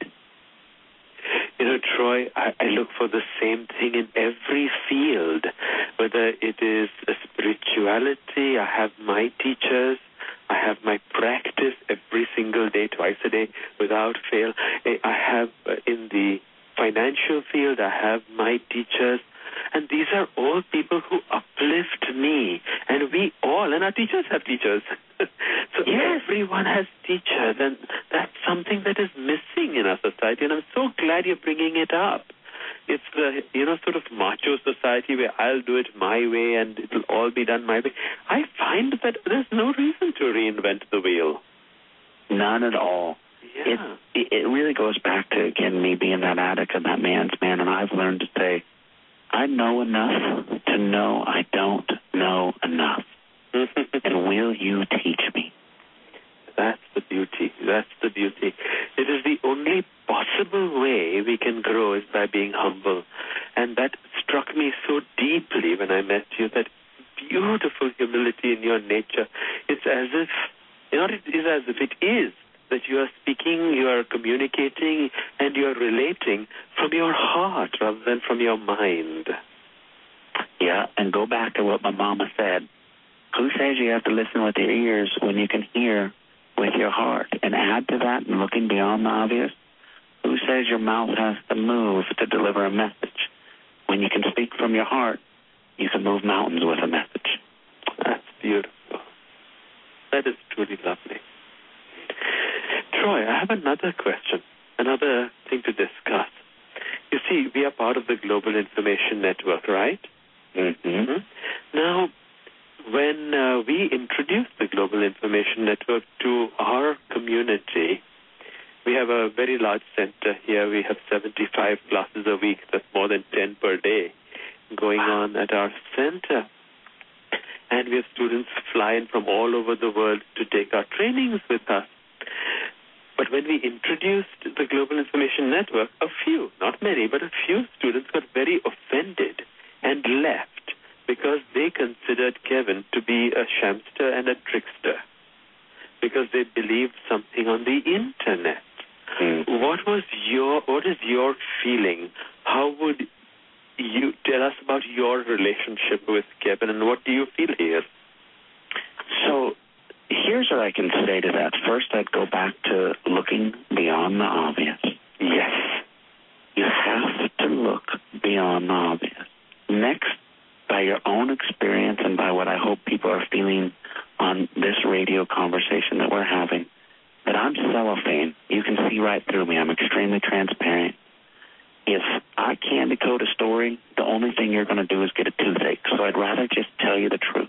You know, Troy, I, I look for the same thing in every field, whether it is a spirituality. I have my teachers. I have my practice every single day, twice a day, without fail. I have uh, in the financial field, I have my teachers. And these are all people who uplift me. And we all, and our teachers have teachers. So yes. Everyone has teachers. And that's something that is missing in our society. And I'm so glad you're bringing it up. it's the, you know, sort of macho society where I'll do it my way and it'll all be done my way. I find that there's no reason to reinvent the wheel. None at all. Yeah. It, it really goes back to, again, me being that addict and that man's man, and I've learned to say, I know enough to know I don't know enough. And will you teach me? That's the beauty. That's the beauty. It is the only possible way we can grow is by being humble. And that struck me so deeply when I met you, that beautiful humility in your nature. It's as if, you know, it is as if it is that you are speaking, you are communicating, and you are relating from your heart rather than from your mind. Yeah, and go back to what my mama said. Who says you have to listen with your ears when you can hear with your heart? And add to that, and looking beyond the obvious, who says your mouth has to move to deliver a message? When you can speak from your heart, you can move mountains with a message. That's beautiful. That is truly lovely. Troy, I have another question, another thing to discuss. You see, we are part of the Global Information Network, right? Mm-hmm. Mm-hmm. Now, when uh, we introduced the Global Information Network to our community, we have a very large center here. We have seventy-five classes a week. That's more than ten per day going on at our center. And we have students fly in from all over the world to take our trainings with us. But when we introduced the Global Information Network, a few, not many, but a few students got very offended and left because they considered Kevin to be a shamster and a trickster, because they believed something on the internet. Mm. What was your, what is your feeling? How would you tell us about your relationship with Kevin, and what do you feel he is? So here's what I can say to that. First, I'd go back to looking beyond the obvious. Yes, you have to look beyond the obvious. Next, by your own experience and by what I hope people are feeling on this radio conversation that we're having, that I'm cellophane. You can see right through me. I'm extremely transparent. If I can decode a story, the only thing you're going to do is get a toothache. So I'd rather just tell you the truth.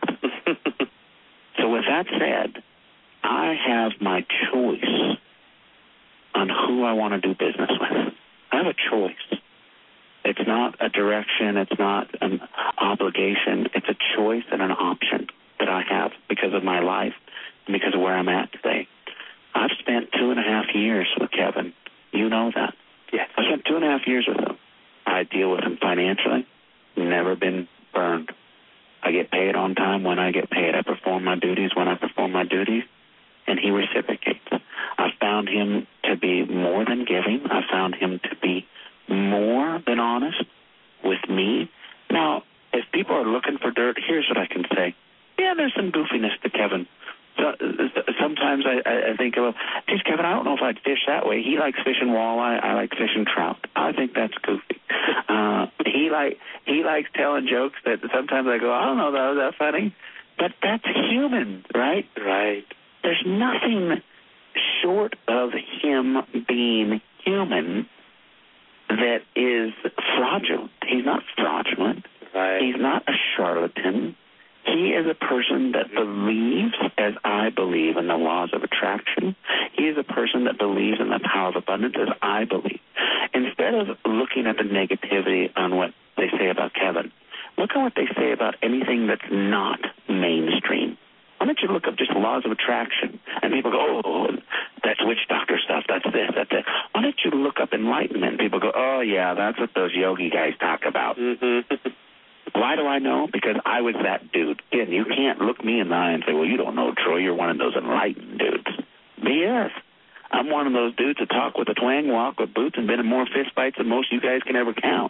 So with that said, I have my choice on who I want to do business with. I have a choice. It's not a direction. It's not an obligation. It's a choice and an option that I have because of my life and because of where I'm at today. I've spent two and a half years with Kevin. You know that. Yes. I spent two and a half years with him. I deal with him financially. Never been burned. I get paid on time when I get paid. I perform my duties when I perform my duties, and he reciprocates. I found him to be more than giving. I found him to be more than honest with me. Now, if people are looking for dirt, here's what I can say. Yeah, there's some goofiness to Kevin. So, sometimes I, I think, well, geez, Kevin, I don't know if I'd fish that way. He likes fishing walleye. I like fishing trout. I think that's goofy. Uh, he like he likes telling jokes that sometimes I go, I don't know, that was that funny. But that's human, right? Right. There's nothing short of him being human that is fraudulent. He's not fraudulent. Right. He's not a charlatan. He is a person that believes, as I believe, in the laws of attraction. He is a person that believes in the power of abundance, as I believe. Instead of looking at the negativity on what they say about Kevin, look at what they say about anything that's not mainstream. Why don't you look up just laws of attraction? And people go, oh, that's witch doctor stuff, that's this, that's that. Why don't you look up enlightenment? And people go, oh, yeah, that's what those yogi guys talk about. Mm-hmm. Why do I know? Because I was that dude. Again, you can't look me in the eye and say, well, you don't know, Troy, you're one of those enlightened dudes. B S. I'm one of those dudes that talk with a twang, walk with boots, and been in more fist fights than most you guys can ever count.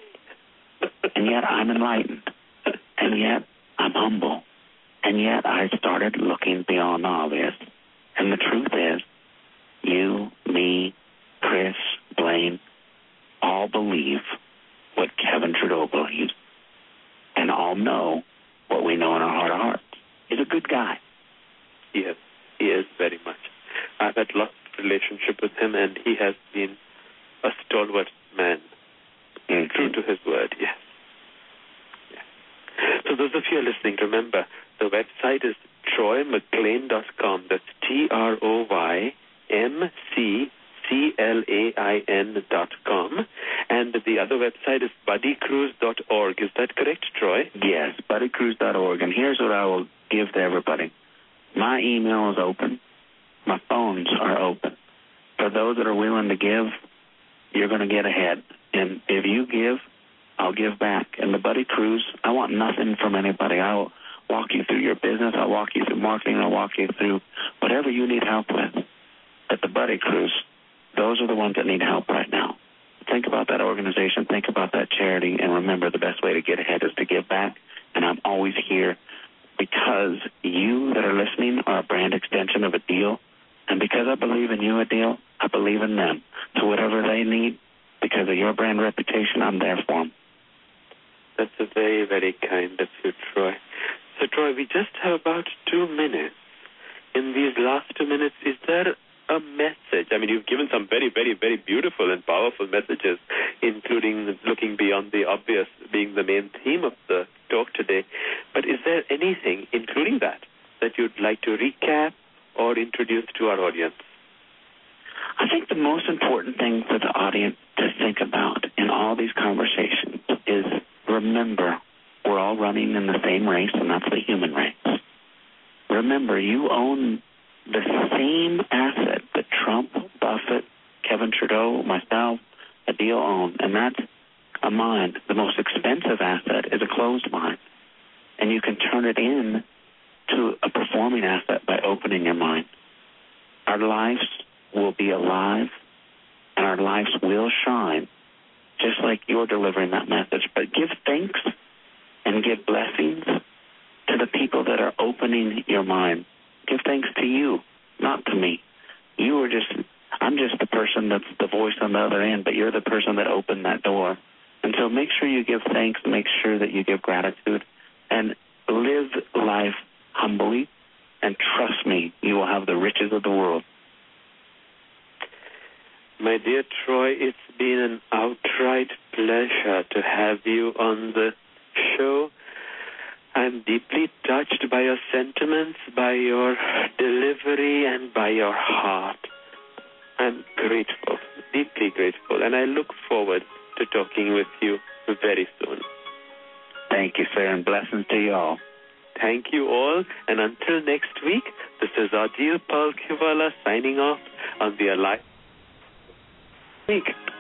And yet I'm enlightened. And yet I'm humble. And yet I started looking beyond the obvious. And the truth is, you, me, Chris, Blaine, all believe what Kevin Trudeau believes. And all know what we know in our heart of hearts. He's a good guy. He is. He is very much. I've had lots of relationship with him, and he has been a stalwart man. Mm-hmm. True to his word, yes. yes. So those of you who are listening, remember, the website is troy mcclain dot com. That's T R O Y M C C L A I N dot com. And the other website is buddy cruise dot org. Is that correct, Troy? Yes, buddy cruise dot org. And here's what I will give to everybody. My email is open. My phones are open. For those that are willing to give, you're going to get ahead. And if you give, I'll give back. And the Buddy Cruise, I want nothing from anybody. I'll walk you through your business. I'll walk you through marketing. I'll walk you through whatever you need help with. At the Buddy Cruise, those are the ones that need help right now. Think about that organization. Think about that charity. And remember, the best way to get ahead is to give back. And I'm always here because you that are listening are a brand extension of a deal. And because I believe in you, a deal, I believe in them. So whatever they need, because of your brand reputation, I'm there for them. That's a very, very kind of you, Troy. So, Troy, we just have about two minutes. In these last two minutes, is there a message? I mean, you've given some very, very, very beautiful and powerful messages, including looking beyond the obvious being the main theme of the talk today. But is there anything, including that, that you'd like to recap or introduce to our audience? I think the most important thing for the audience to think about in all these conversations is remember we're all running in the same race, and that's the human race. Remember, you own the same asset that Trump, Buffett, Kevin Trudeau, myself, Adil own, and that's a mind. The most expensive asset is a closed mind, and you can turn it in to a performing asset by opening your mind. Our lives will be alive, and our lives will shine, just like you're delivering that message. But give thanks and give blessings to the people that are opening your mind. Give thanks to you, not to me. You are just, I'm just the person that's the voice on the other end, but you're the person that opened that door. And so make sure you give thanks, make sure that you give gratitude, and live life humbly, and trust me, you will have the riches of the world. My dear Troy, it's been an outright pleasure to have you on the show. I'm deeply touched by your sentiments, by your delivery, and by your heart. I'm grateful, deeply grateful, and I look forward to talking with you very soon. Thank you, sir, and blessings to you all. Thank you all, and until next week, this is Adil Palkhiwala signing off on the Alive Week.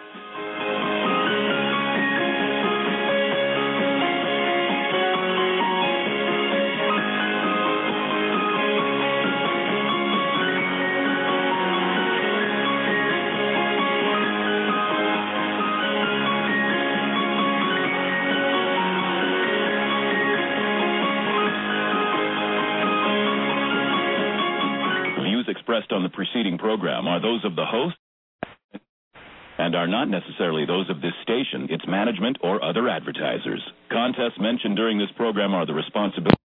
Expressed on the preceding program are those of the host and are not necessarily those of this station, its management, or other advertisers. Contests mentioned during this program are the responsibility